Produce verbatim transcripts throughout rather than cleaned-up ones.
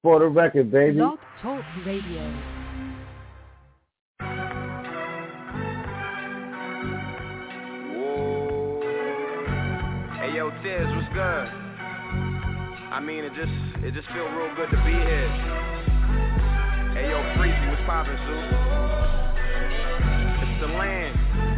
For the Record, baby. Blog Talk Radio. Whoa. Hey, yo, Tiz, what's good? I mean, it just, it just feel real good to be here. Hey, yo, Freezy, what's poppin', Sue? It's the land.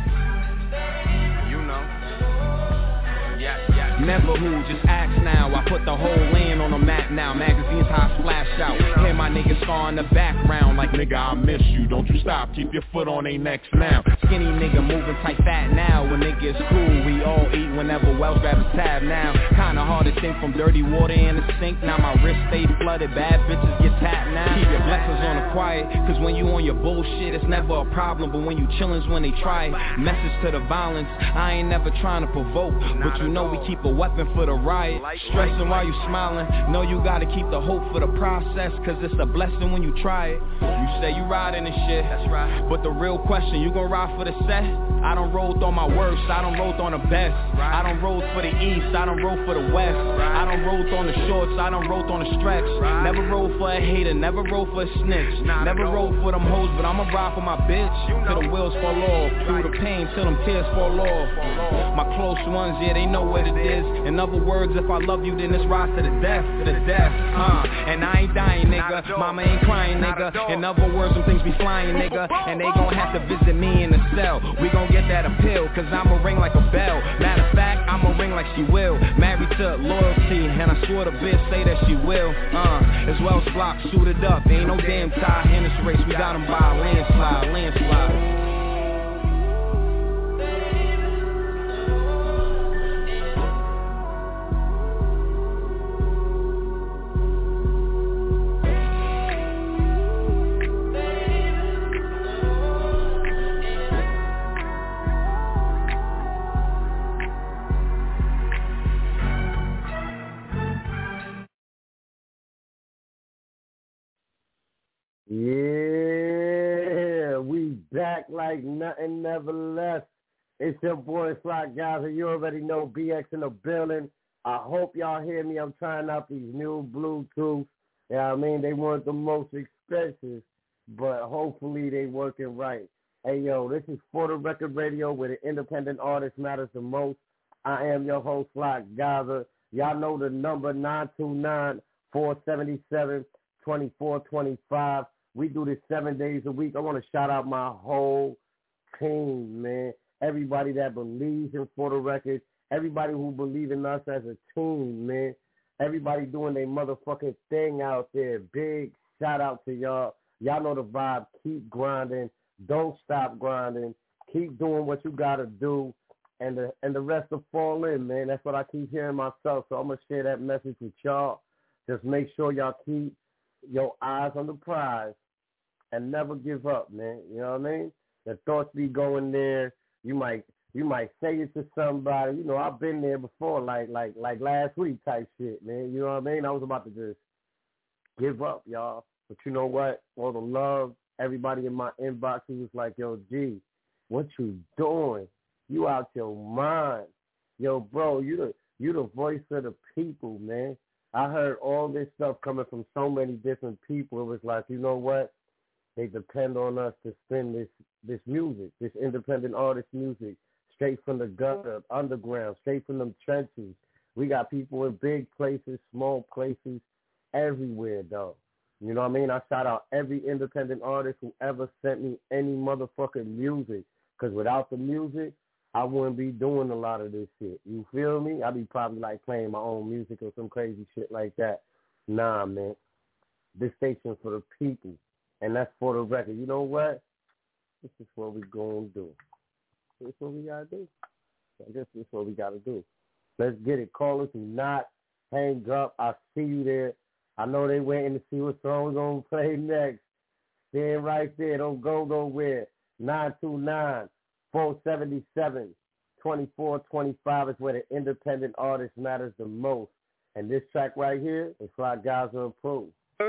You know. Yeah, yeah. Never who, just ask now. I put the whole land on the map now. Magazines high splash out. Hear my niggas star in the background like nigga I miss you. Don't you stop, keep your foot on they necks now. Skinny nigga moving tight fat now. When niggas cool, we all eat whenever Wells grab a tab now. Kinda hard to think from dirty water in the sink. Now my wrist stay flooded, bad bitches get tapped now. Keep your blessings on the quiet, cause when you on your bullshit it's never a problem. But when you chillin's when they try it. Message to the violence, I ain't never trying to provoke. But you know we keep a weapon for the riot. Stressing while you smiling, know you gotta keep the hope for the process. Cause it's a blessing when you try it. You say you riding and shit, that's right. But the real question, you gon' ride for the set? I done rolled on my worst, I done rolled on the best. I done rolled for the east, I done rolled for the west. I done rolled on the shorts, I done rolled on the stretch. Never rolled for a hater, never rolled for a snitch. Never rolled for them hoes, but I'ma ride for my bitch. Till the wheels fall off, through the pain till them tears fall off. My close ones, yeah, they know what it is. In other words, if I love you, then it's rise to the death, to the death. Uh, and I ain't dying, nigga. Mama ain't crying, nigga. In other words, some things be flying, nigga. And they gon' have to visit me in the cell. We gon' get that appeal, cause I'ma ring like a bell. Matter of fact, I'ma ring like she will. Married to loyalty, and I swear the bitch say that she will. Uh, as well as block, suited up. Ain't no damn tie in this race. We got them by a landslide, landslide. Yeah, we back like nothing, never less. It's your boy Sly Gaza. You already know B X in the building. I hope y'all hear me. I'm trying out these new Bluetooth. Yeah, I mean, they weren't the most expensive, but hopefully they working right. Hey, yo, this is For the Record Radio, where the independent artist matters the most. I am your host, Sly Gaza. Y'all know the number nine two nine, four seven seven, two four two five. We do this seven days a week. I want to shout out my whole team, man. Everybody that believes in For the Record. Everybody who believes in us as a team, man. Everybody doing their motherfucking thing out there. Big shout out to y'all. Y'all know the vibe. Keep grinding. Don't stop grinding. Keep doing what you got to do. And the, and the rest will fall in, man. That's what I keep hearing myself. So I'm going to share that message with y'all. Just make sure y'all keep your eyes on the prize and never give up, man. You know what I mean? The thoughts be going there. You might you might say it to somebody. You know, I've been there before, like like like last week type shit, man. You know what I mean? I was about to just give up, y'all. But you know what? All the love, everybody in my inbox who was like, yo, G, what you doing? You out your mind. Yo, bro, you the you the voice of the people, man. I heard all this stuff coming from so many different people. It was like, you know what? They depend on us to spin this, this music, this independent artist music, straight from the gutter, underground, straight from them trenches. We got people in big places, small places, everywhere, though. You know what I mean? I shout out every independent artist who ever sent me any motherfucking music, because without the music, I wouldn't be doing a lot of this shit. You feel me? I'd be probably like playing my own music or some crazy shit like that. Nah, man. This station's for the people, and that's For the Record. You know what? This is what we gonna do. This is what we gotta do. I guess this is what we gotta do. Let's get it. Call us. Do not hang up. I see you there. I know they waiting to see what song we're gonna play next. Stand right there. Don't go nowhere. nine two nine, four seven seven, two four two five is where the independent artist matters the most. And this track right here is Fly Guys on Pro.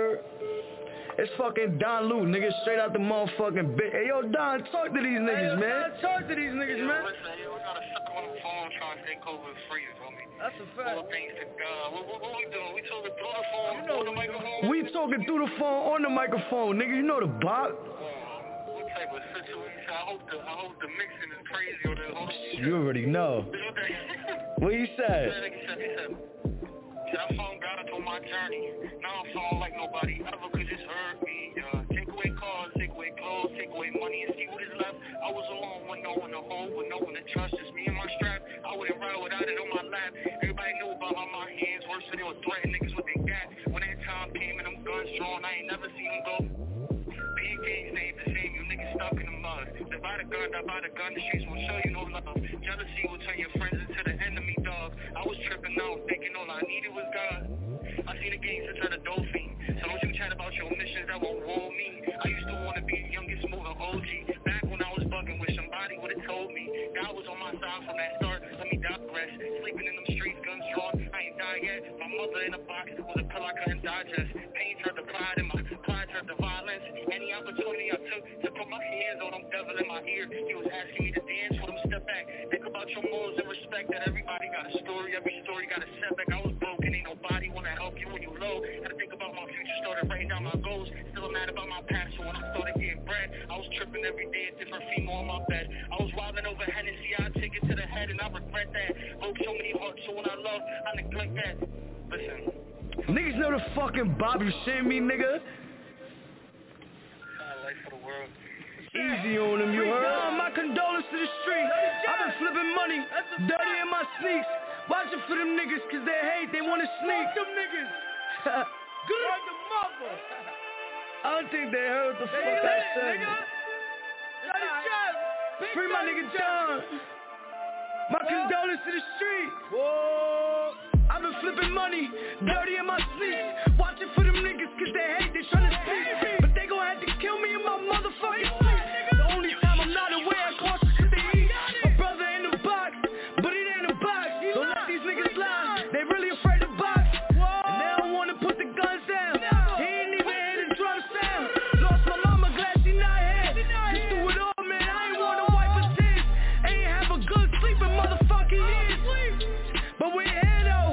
It's fucking Don Lu, nigga, straight out the motherfucking bit. Hey, yo, Don, talk to these niggas, man. Talk to these niggas, man. trying to stay COVID free, you feel me? That's a fact. All things to God. What, what, what we doing? We talking through the phone, you know on the microphone? We talking through the phone on the microphone, nigga. You know the bop. What type of situation? I hope the I hope the mixing is crazy or the hold on. You already know. What you said? He said, he said, he said, I found God on my journey. Now I'm feeling like nobody ever could just hurt me. Uh, take away cars, take away clothes, take away money and see what is left. I was alone with no one to hold, with no one to trust. Just me and my strap. I wouldn't ride without it on my lap. Everybody knew about how my hands worse, so they would threaten niggas with their gat. When that time came and them guns drawn, I ain't never seen them go. Being gangs ain't the same, you niggas stuck in the mud. Divide a gun, divide a gun, the streets won't show you no love. Jealousy will turn your friends into the enemy, dog. I was tripping out, thinking all I needed was God. I seen the gangs turn a dolphin. So don't you chat about your missions that won't roll me. I used to want to be the youngest moving O G. Back when I was bugging with somebody would have told me. God was on my side from that start. Let me digress. Sleeping in them streets, guns drawn. I ain't died yet. My mother in a box was a pill I couldn't digest. Pain turned to pride and my pride turned to violence. Any opportunity I took to put my hands on them devil in my ear. He was asking me to dance with him, step back. Think about your morals and respect that everybody got a story. Every story got a setback. I was broken. Ain't nobody wanna help you when you low. Had to think about my future, started writing down my goals. Still mad about my past, so when I started getting bread, I was tripping every day, a different female on my bed. I was wilding over Hennessy, I take it to the head, and I regret that. Broke so many hearts, so when I love, I neglect that. Listen. Niggas know the fucking Bob, you shit me, nigga. Life for the world. Easy on them, you heard? My condolences to the street. I've been flipping money, dirty in my sneaks. Watching for them niggas, cause they hate, they wanna sneak. Them niggas. Good on the mother. I don't think they heard the fuck I said. Free my nigga John. My condolences to the street. Whoa. I've been flipping money, dirty in my sneaks. Watching for them niggas, cause they hate, they tryna sneak. But they gon' have to kill me in my motherfucking sleep. The only time I'm not aware, I'm cautious to the east. My brother in the box, but it ain't a box. Don't let these niggas lie, they really afraid to box. And they don't wanna put the guns down. He ain't even hear the drum sound. Lost my mama, glad she not here. Just do it all, man, I ain't wanna wipe her tears. Ain't have a good sleep in motherfucking years. But we here though.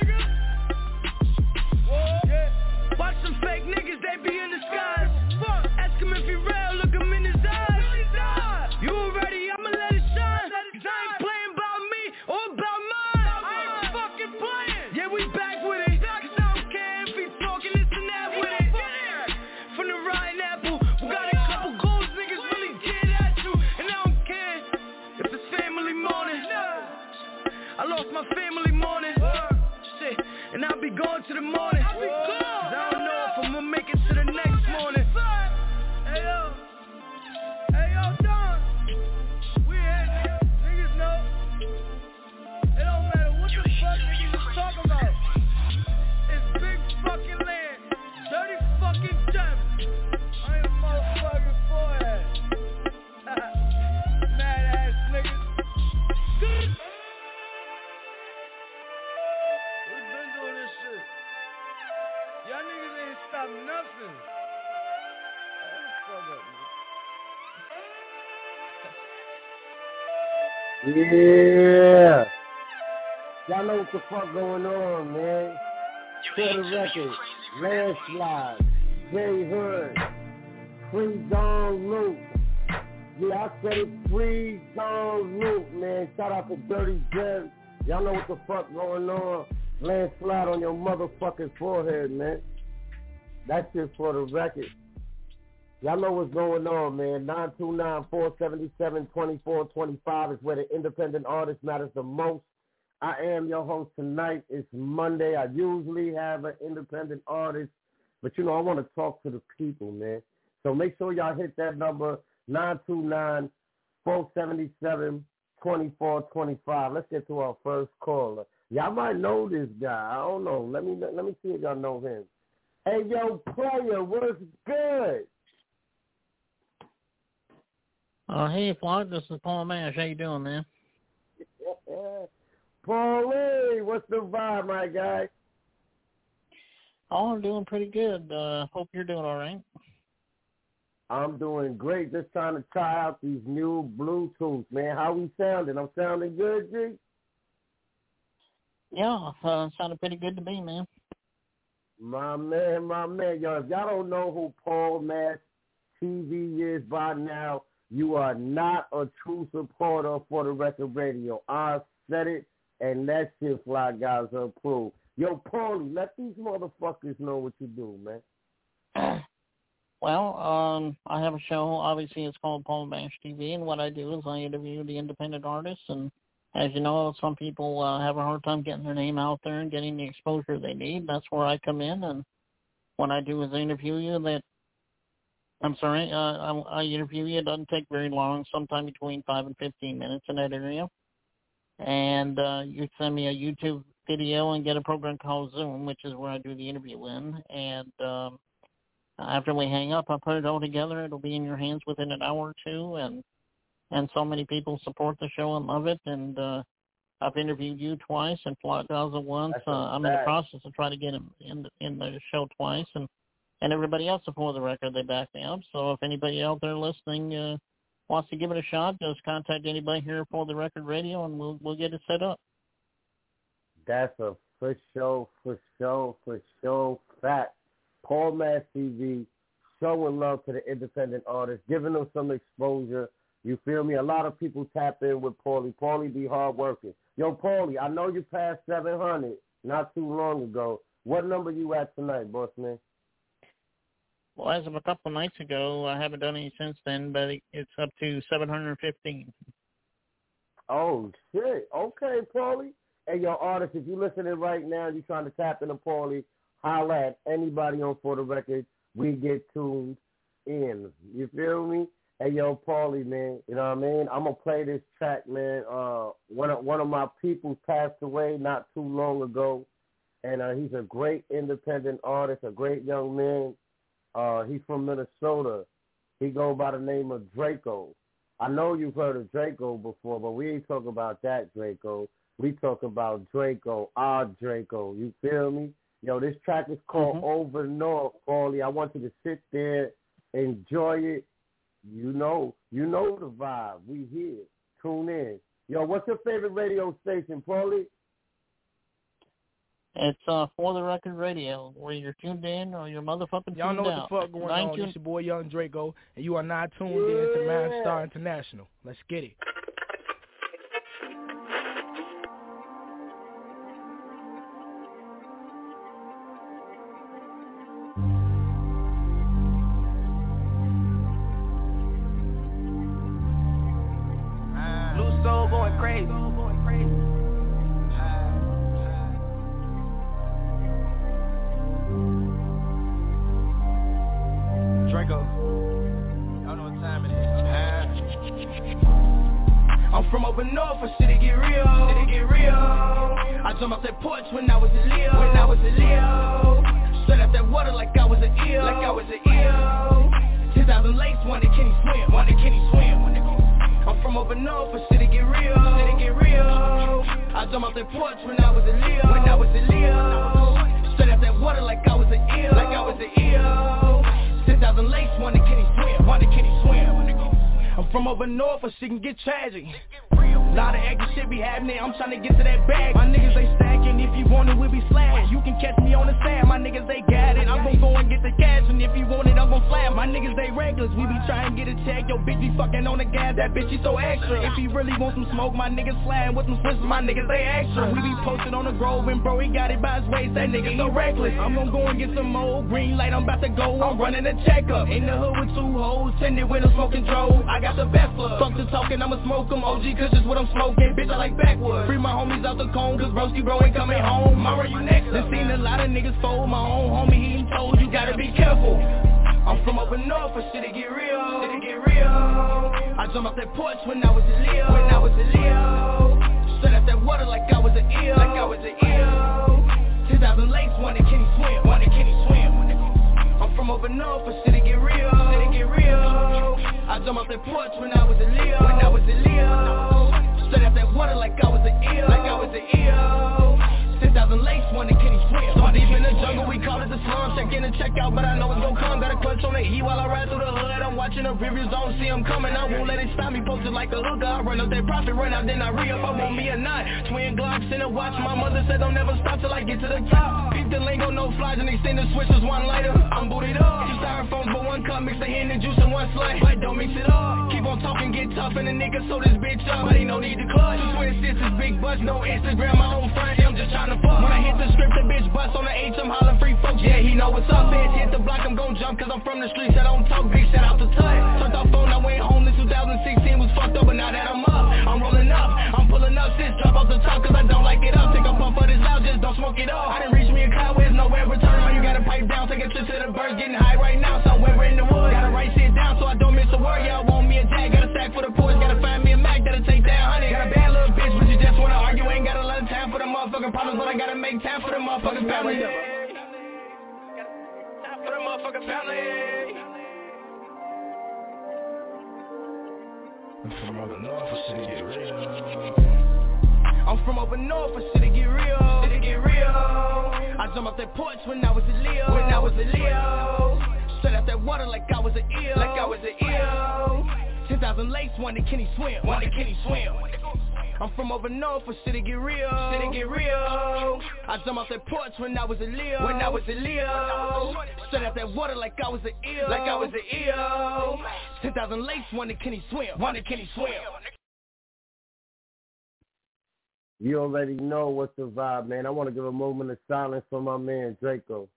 Watch some fake niggas, they be in the skies. Ask him if he real, look him in his eyes. You already, I'ma let it shine. Cause I ain't playing about me or about mine. I ain't fucking playing. Yeah, we back with it. Cause I don't care if he talking this and that with it. From the rotten apple, we got a couple goals, niggas really get at you. And I don't care if it's family morning. I lost my family morning. Shit, and I'll be going to the morning. I'll be gone. Cause I don't know if I'm gonna make it to the next morning. Hey yo, hey yo, Don. We here, niggas. Niggas know. It don't matter what the fuck niggas talk about. It's big fucking land, dirty fucking gems. I am motherfucking forehead. Mad ass niggas. Good. We've been doing this shit. Y'all niggas ain't stop nothing. Hold the fuck up, man. Yeah. Y'all know what the fuck going on, man. For the record, Landslide, Jay Hood, Free Dong Luke. Yeah, I said it, Free Dong Luke, man. Shout out to Dirty Jim. Y'all know what the fuck going on. Landslide on your motherfucking forehead, man. That's just for the record. Y'all know what's going on, man. nine two nine, four seven seven, two four two five is where the independent artist matters the most. I am your host tonight. It's Monday. I usually have an independent artist, but, you know, I want to talk to the people, man. So make sure y'all hit that number, nine two nine, four seven seven, two four two five. Let's get to our first caller. Y'all might know this guy. I don't know. Let me let me see if y'all know him. Hey, yo, player, what's good? Uh, hey, Flock, this is Paul Mash. How you doing, man? Paulie, what's the vibe, my guy? Oh, I'm doing pretty good. Uh, hope you're doing all right. I'm doing great. Just trying to try out these new Bluetooths, man. How we sounding? I'm sounding good, G? Yeah, uh, sounded pretty good to me, man. My man, my man. Yo, if y'all don't know who Paul Mass T V is by now, you are not a true supporter for the record radio. I said it, and that shit Fly Guys approved. Yo, Paulie, let these motherfuckers know what you do, man. Well, um, I have a show. Obviously, it's called Paul Mash T V, and what I do is I interview the independent artists. And as you know, some people uh, have a hard time getting their name out there and getting the exposure they need. That's where I come in, and what I do is I interview you. That I'm sorry, uh, I, I interview you. It doesn't take very long, sometime between five and fifteen minutes in that area. And uh, you send me a YouTube video and get a program called Zoom, which is where I do the interview in. And um, after we hang up, I put it all together. It'll be in your hands within an hour or two. And and so many people support the show and love it. And uh, I've interviewed you twice and Flat Gaza once. Uh, I'm in the process of trying to get him in the, in the show twice. And, and everybody else before the record, they back me up. So if anybody out there listening uh, wants to give it a shot, just contact anybody here for the record radio, and we'll we'll get it set up. That's a for sure, for sure, for sure fact. Paul Mass T V, showing love to the independent artists, giving them some exposure. You feel me? A lot of people tap in with Paulie. Paulie be hardworking. Yo, Paulie, I know you passed seven hundred not too long ago. What number you at tonight, boss man? Well, as of a couple of nights ago, I haven't done any since then, but it's up to seven hundred fifteen. Oh, shit. Okay, Paulie. Hey, yo, artists, if you're listening right now, you're trying to tap into Paulie, holla at anybody on For the Record. We get tuned in. You feel me? Hey, yo, Paulie, man, you know what I mean? I'm going to play this track, man. Uh, one of, one of my people passed away not too long ago, and uh, he's a great independent artist, a great young man. Uh, he's from Minnesota. He go by the name of Draco. I know you've heard of Draco before, but we ain't talking about that Draco. We talk about Draco, our Draco. You feel me? Yo, this track is called mm-hmm. Over North, Paulie. I want you to sit there, enjoy it. You know, you know the vibe. We here. Tune in. Yo, what's your favorite radio station, Paulie? It's uh, For the Record Radio, where you're tuned in or you're motherfucking Y'all tuned know out. what the fuck going on. It's your boy Young Draco, and you are not tuned yeah. in to Manstar International. Let's get it. Blue Soul going crazy. Draco. Y'all know what time it is. Uh, I'm from over north, for shit to get real. Shit to get real. I jumped off that porch when I was a Leo. When I was a Leo. Straight out that water like I was an eel. Like I was an eel. ten thousand lakes, wanted can he swim? Wanted can he swim? I'm from over north, for shit to get real. Shit to get real. I jumped off that porch when I was a Leo. When I was a Leo. Straight out that water like I was an eel. Like I was an eel. ten thousand lakes, wonder can he swim, wonder can he swim. I'm from over north, or shit can get tragic. Lot of extra shit be happening, I'm trying to get to that bag. My niggas, they stacking, if you want it, we'll be slashing. You can catch me on the sand, my niggas, they got it. I'm gon' go and get the cash, and if you want it, I'm gon' fly. My niggas, they reckless, we be trying to get a check. Yo, bitch be fucking on the gas, that bitch, she so extra. If he really want some smoke, my niggas sliding with some switches, my niggas, they extra. We be posted on the grove, and bro, he got it by his waist, that nigga, so reckless. I'm gon' go and get some more green light, I'm about to go, I'm running a checkup. In the hood with two hoes, tended with a smoking drove. I got the best plug. Fuck the talking, I'ma smoke 'em, O G, cause it's what I'm smoking. Bitch, I like backwoods. Free my homies out the cone, cause broski bro ain't coming home. Mara, you next. Done seen a lot of niggas fold. My own homie, he ain't told. You gotta be careful. I'm from over north, for shit to get real. Shit to get real. I jumped off that porch when I was a Leo. When I was a Leo. Straight out that water like I was an eel. Like I was an eel. ten thousand lakes, wonder can he swim? Wonder can he swim? I'm from over north, for shit to get real. Shit to get real. I jumped off that porch when I was a Leo. When I was a Leo. Straight out that water like I was an eel. Like I was an eel. ten thousand lakes, one that Kenny swim. So deep in the jungle, we call it the slum. Check in and check out, but I know it's gon' come. Got a clutch on the E while I ride through the hood. I'm watching the reviews, don't see them coming. I won't let it stop me, posted like a hooker. I run up that profit, run out, then I re-up. I want me a nine, twin Glocks in a watch. My mother said don't never stop till I get to the top. Beat the lingo, no flies, and extended switches, one lighter. I'm booted up. Two styrofoams, but one cup, mix the hen and juice in one slice. But don't mix it up. Keep on talking, get tough, and the nigga sold this bitch up. But ain't no need to clutch. Two twin sisters, big butts, no Instagram, my own friend. I'm just trying to fuck. When I hit the script, the bitch bust on the H, I'm hollering free folks. Yeah, he know what's up. Fans hit the block, I'm gon' jump, cause I'm from the streets. I don't talk big, shout out to Tut. Turned off phone, I went home. This two thousand sixteen was fucked up, but now that I'm up, I'm rolling up. I'm pulling up, sis, drop off the top, cause I don't like it up. Take a puff of this loud, just don't smoke it up. I didn't reach me a cloud, where's nowhere return. All you gotta pipe down, take a trip to the birds, getting high right now, somewhere in the woods. Gotta write shit down so I don't miss a word. Yeah, I want me a tag, got a stack for the pours, gotta find me a Mac that'll take that honey. Got a bad little bitch, but you just wanna argue, ain't got a lot of time for the motherfucking problems, but I gotta make time for the motherfucking family. Time for the motherfucking family. I'm from over north, for shit to get real. I'm from over north, for shit to get real. Shit to get real. I jumped off that porch when I was a Leo. When I was a Leo. Straight out that water like I was an eel. Like I was an eel. ten thousand lakes, one that Kenny swim. One that Kenny swim. I'm from over north, for shit to get real. Shit to get real. I jumped off that porch when I was a Leo. When I was a Leo. Straight out that water like I was an eel. Like I was an eel. ten thousand lakes, one that Kenny swim. One that Kenny swim. You already know what's the vibe, man. I want to give a moment of silence for my man, Draco.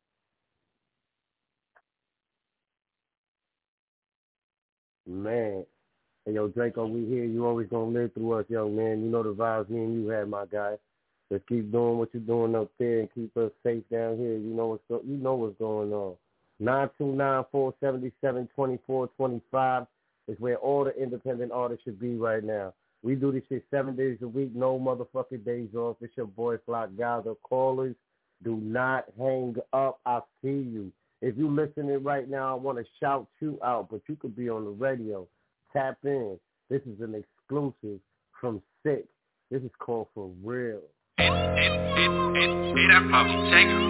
Man. Hey, yo, Draco, we here. You always going to live through us, young man. You know the vibes me and you had, my guy. Let's keep doing what you're doing up there and keep us safe down here. You know what's, go- you know what's going on. nine two nine, four seven seven, two four two five is where all the independent artists should be right now. We do this shit seven days a week, no motherfucking days off. It's your boy Flock Gaza. Callers, do not hang up. I see you. If you listening right now, I want to shout you out, but you could be on the radio. Tap in. This is an exclusive from Sick. This is called For Real. It, it, it, it, it, that puppy, take it.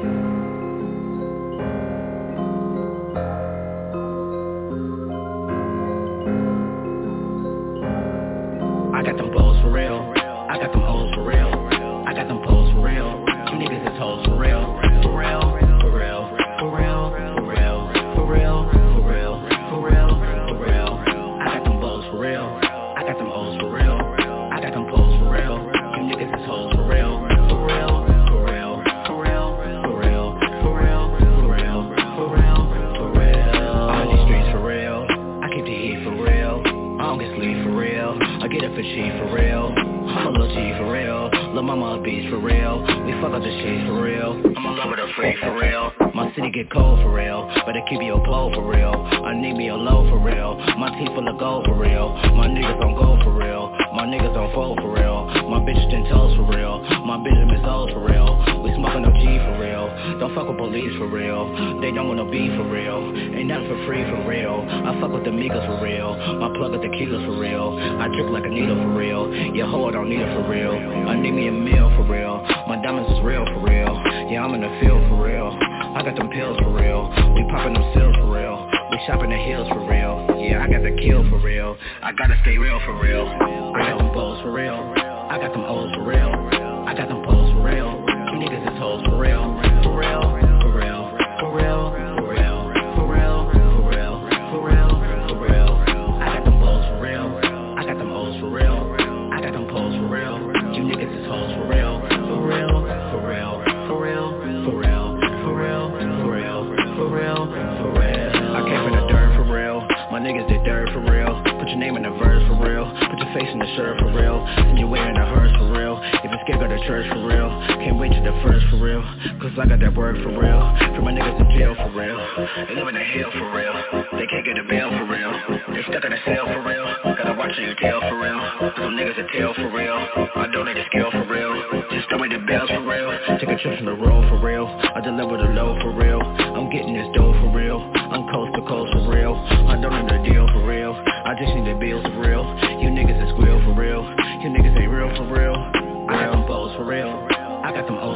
I got them balls for real. I got them hoes for real. I got them poles for real. You niggas is hoes for real. For real, for real, for real, for real, for real, for real, for real, for real. I got them balls for real. I got them hoes for real. I got them poles for real. You niggas is hoes for real. For real, for real, for real, for real, for real, for real, for real, for real. On these streets for real. I keep the heat for real. I don't get sleep for real. I get up for cheap for real. I'm a little G for real. Lil' mama a beast for real. We fuck up the shit for real. I'm a lover to free for real. My city get cold for real. Better keep your pole for real. I need me a low for real. My teeth full of gold for real. My niggas don't go for real. My niggas don't fold for real. My bitches ten toes for real. My Benjamin's old for real. We smoking up G for real. Don't fuck with police for real. They don't want no beef for real. Ain't nothing for free for real. I fuck with the Migos for real. My plug with the kilos for real. I drip like a needle for real. Your hoe don't need it for real. I need me a meal for real. My diamonds is real for real. Yeah, I'm in the field for real. I got them pills for real. We popping them seals for real. We shopping the hills for real. Yeah, I got the kill for real. I gotta stay real for real. I got them balls for real. I got them hoes for real. I got them poles for real. You niggas is hoes for real. For real, for real, for real, for real, for real, for real, for real, for real. I got them balls for real. I got them hoes for real. I got them poles for real. You niggas is hoes for real. For real, for real, for real, for real, for real, for real, for real, for real. I came from the dirt for real. My niggas did dirt for real. Put your name in the verse for real. Put your face in the shirt for real. And you wearing the hearse for real. If you're scared, go to church for real. Can't wait to the first for real. Cause I got that work for real. For my niggas in jail for real. They live in the hell for real. They can't get a bail for real. They stuck in a cell for real. Gotta watch your tail for real. Some niggas a tail for real. I donate a scale for real. Just throw me the bells for real. Take a trip from the road for real. I deliver the load for real. I'm getting this dough for real. I'm coast to coast for real. I don't need a deal for real. I just need the bills for real. You niggas is squeal for real. You niggas ain't real for real. I got them balls for real. I got them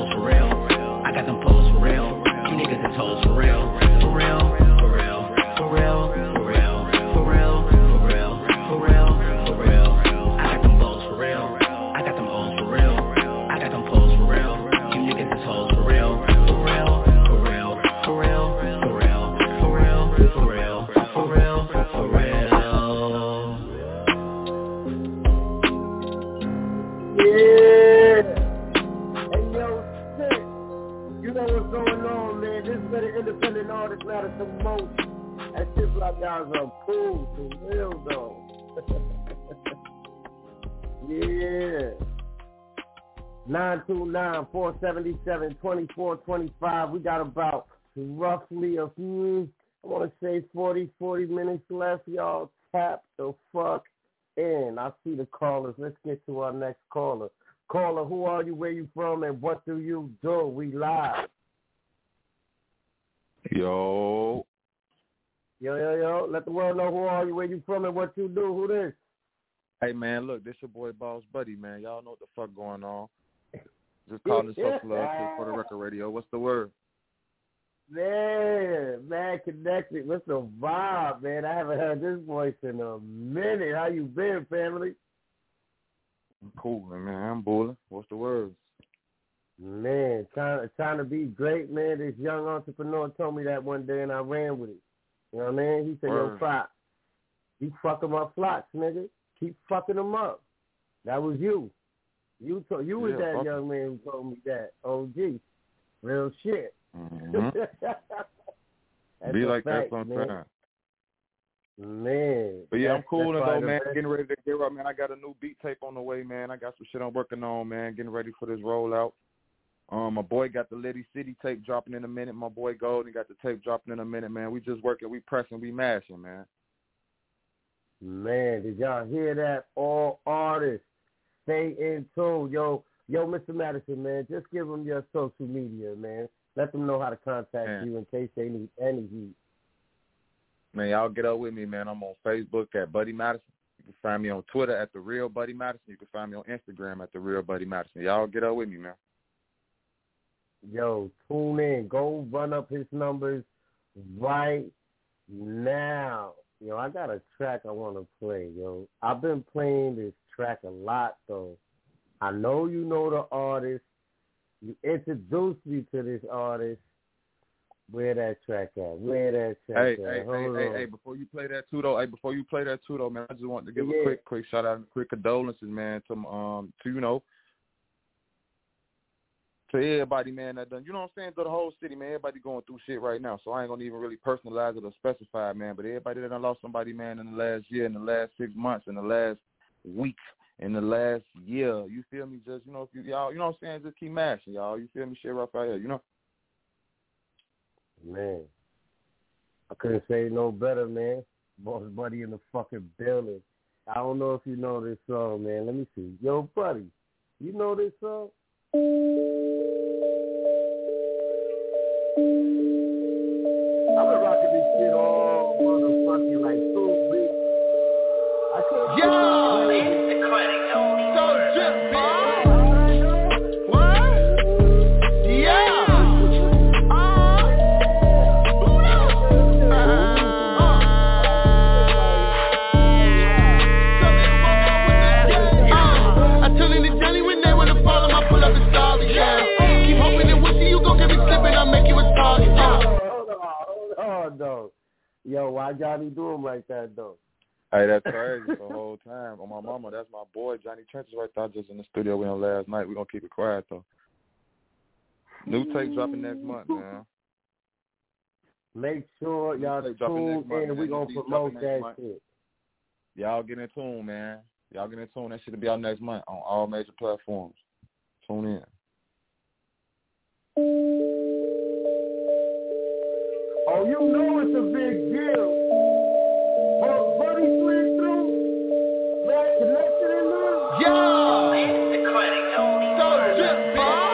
independent artist matters the most. That shit like guys are cool, for real though. Yeah. nine two nine, four seven seven, two four two five. We got about roughly a few, I want to say forty, forty minutes left. Y'all tap the fuck in. I see the callers. Let's get to our next caller. Caller, who are you, where you from, and what do you do? We live. Yo. Yo, yo, yo. Let the world know who are you, where you from, and what you do. Who this? Hey, man, look, this your boy Boss Buddy, man. Y'all know what the fuck going on. Just calling this up love for the record radio. What's the word? Man, man, connected. What's the vibe, man? I haven't heard this voice in a minute. How you been, family? I'm cool, man. I'm bulling. What's the word? Man, trying, trying to be great, man. This young entrepreneur told me that one day, and I ran with it. You know what I mean? He said, word. Yo, Fox, you fucking up flocks, nigga. Keep fucking them up. That was you. You told you was yeah, that young man who told me that. O G. Real shit. Mm-hmm. Be like fact, that sometimes. Man. But yeah, I'm cool though, man. Best. Getting ready to get up, man. I got a new beat tape on the way, man. I got some shit I'm working on, man. Getting ready for this rollout. Um, my boy got the Liddy City tape dropping in a minute. My boy Golden got the tape dropping in a minute, man. We just working, we pressing, we mashing, man. Man, did y'all hear that? All artists, stay in tune. Yo, yo, Mister Madison, man, just give them your social media, man. Let them know how to contact man. you in case they need any heat. Man, y'all get up with me, man. I'm on Facebook at Buddy Madison. You can find me on Twitter at The Real Buddy Madison. You can find me on Instagram at The Real Buddy Madison. Y'all get up with me, man. Yo, tune in. Go run up his numbers right now. Yo, I got a track I want to play, yo. I've been playing this track a lot, though. I know you know the artist. You introduced me to this artist. Where that track at? Where that track hey, at? Hey, Hold hey, on. hey, hey, before you play that too, though, hey, before you play that too, though, man, I just want to give yeah. a quick, quick shout out and quick condolences, man, to, um, to, you know, to everybody, man, that done, you know what I'm saying, to the whole city, man, everybody going through shit right now, so I ain't going to even really personalize it or specify, man, but everybody that done lost somebody, man, in the last year, in the last six months, in the last week, in the last year, you feel me, just, you know, if you, y'all, you know what I'm saying, just keep mashing, y'all, you feel me, shit rough out here, you know? Man, I couldn't say no better, man. Boss Buddy in the fucking building. I don't know if you know this song, man. Let me see. Yo, Buddy, you know this song? I've been rocking this shit all motherfucking like two weeks. I can't Yo, it's the credit, yo. So drip, man. Though. Yo, why Johnny do him like that, though? Hey, that's crazy the whole time. On my mama, that's my boy, Johnny Trench is right there just in the studio with him last night. We're going to keep it quiet, though. New tape dropping next month, man. Make sure y'all tune in and we're going to promote that month. Shit. Y'all get in tune, man. Y'all get in tune. That shit will be out next month on all major platforms. Tune in. Oh, you know it's a big deal. But Buddy slid through, that connected in there. Yo, it's the credit, yo. So drip, man.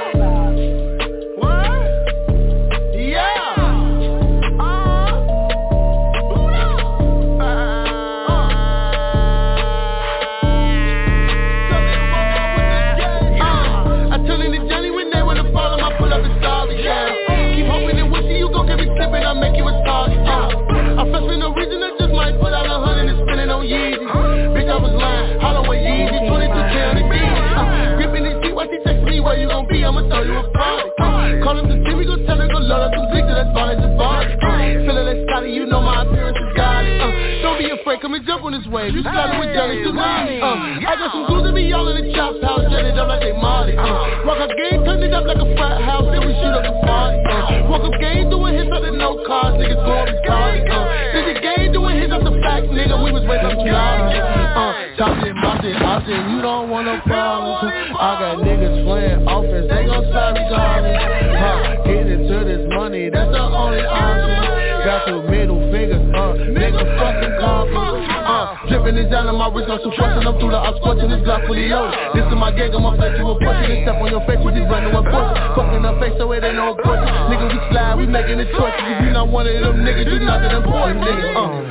I make you a target. Uh, I fess with no reason, I just might put out a hundred and spend it on Yeezy. Bitch, I was lying, hollow with Yeezy, twenty-two K on the D. Uh, gripping this seat, why she text me where you gon' be? I'ma throw you a party. Uh, call up the team, we gon' tell her, go load up some dicks, that's fine, that's fine. Uh, feeling like Scotty, you know my appearance is got it. Uh, don't be afraid, come and jump on this wave. You started with Johnny Tsunami. Uh, I got some dudes that be all in the chop house, jetted up like they Marty. Uh, rock our game, turn it up like a frat house, then we shoot up the party. Uh, Woke up game doing hits out of no cars, niggas going retarded. Uh, Did the game doing hits out the fact, nigga, we was raised up college. Uh, Chop it, mop it, I said you don't want no problems. I got niggas playing offense, they gon' slide regardless. Huh, get into this money, that's the only option. Got two middle fingers, uh, nigga fucking confidence. Uh, dripping this down on my wrist, I'm so fucking up through the I'm scorching this Glock fully loaded. This is my gig, I'm a flex, you a pussy. This step on your face, you just running with pussy. Fucking her face, so it ain't no pussy. Nigga, we slide, we making the choices. If you not one of them niggas, you nothing important, nigga.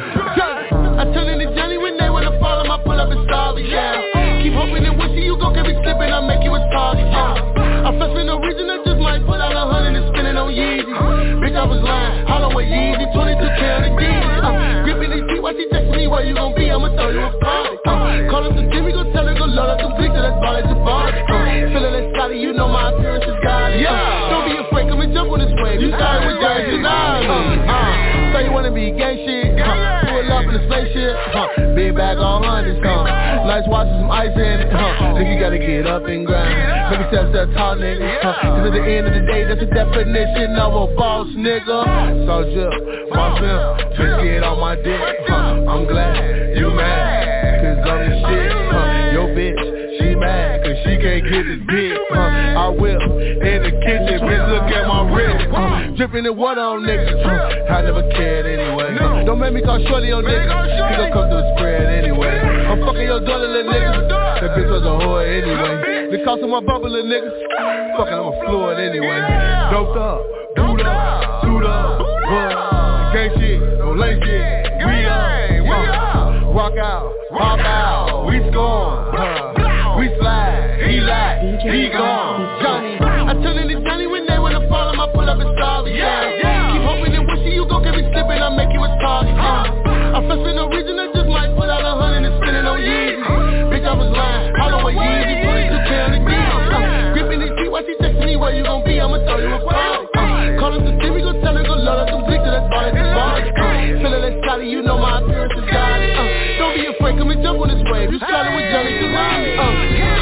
Uh, I turn in the jelly when they wanna follow my pull up and starve it, yeah. Keep hoping and wishing you gon' get me slipping, I'll make you a target, yeah. I flex for no reason, I just might pull out a hundred and spin it on Yeezy. Bitch, I was lying, hollow with Yeezy, twenty-two K on the D. Uh, gripping these feet, why she texting me, where you gon' be, I'ma throw you a party. Uh, call up the team, we gon' tell her, go load up some bleach, that's all that's a bar. Uh, feeling like Scotty, you know my appearance is godly. Yeah, uh, don't be afraid, come and jump on this wave, you started with James and I. Uh, uh, so you wanna be gang shit, uh, pull up in the spaceship, uh, big bag on hundreds, uh, nice watch with some ice in it, uh, nigga, you gotta get up and grind, make a step, step tall, nigga, uh, cause at the end of the day, that's the definition of a boss, nigga. Soldier, boss him, just get on my dick, uh, I'm glad you mad, cause I'm the shit, uh, your bitch, she mad, cause she can't get this dick, uh, I will, in the kitchen, bitch, look at my wrist, uh, dripping in water on niggas, uh, I never cared anyway, uh, don't make me call shorty on niggas, he gon' come to the spread anyway, I'm fucking your daughter, little nigga, that bitch was a whore anyway, the cost of my bubble, little nigga, fucking I'm a fluid anyway, doped up, dude up, suit up, uh, gang shit, no lame shit, we up, uh, rock out, rock out, we scorn, uh, we slide, he lie, he gone, Johnny, I turn in the Johnny when they wanna follow my pull up and starve it, yeah, yeah, keep hoping and wishing you gon' get me slipping, I'll make you a target, uh, I flex for no reason, I just might pull out a hundred and spin it on Yeezy, bitch I was lying, hollow with Yeezy, twenty-two K on the D, uh, gripping this beat, why she texting me, where you gon' be, I'ma throw you a party, uh, call us the team, we gon' tell her, go load up some bleach, that's all that's a bar, uh, feeling like Scotty, you know my appearance is godly, uh, don't be afraid, come and jump on this wave, you started with Johnny Tsunami, uh,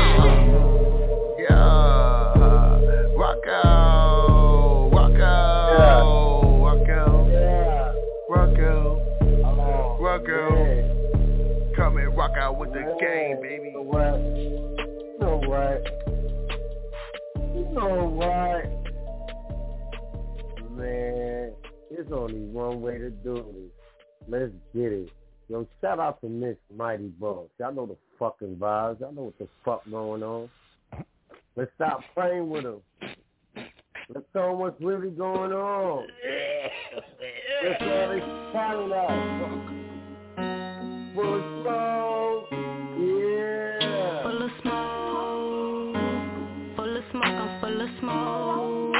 yeah, rock out, rock out, rock out, rock out, rock out, come and rock out with the game, baby. You know what? You know what? You know what? Man, there's only one way to do this. Let's get it. Yo, shout out to Miss Mighty Boss. Y'all know the fucking vibes. Y'all know what the fuck going on. Let's stop playing with them. Let's tell them what's really going on. Let's get this talent out. Full of smoke. Yeah. Full of smoke. Full of smoke. I'm full of smoke.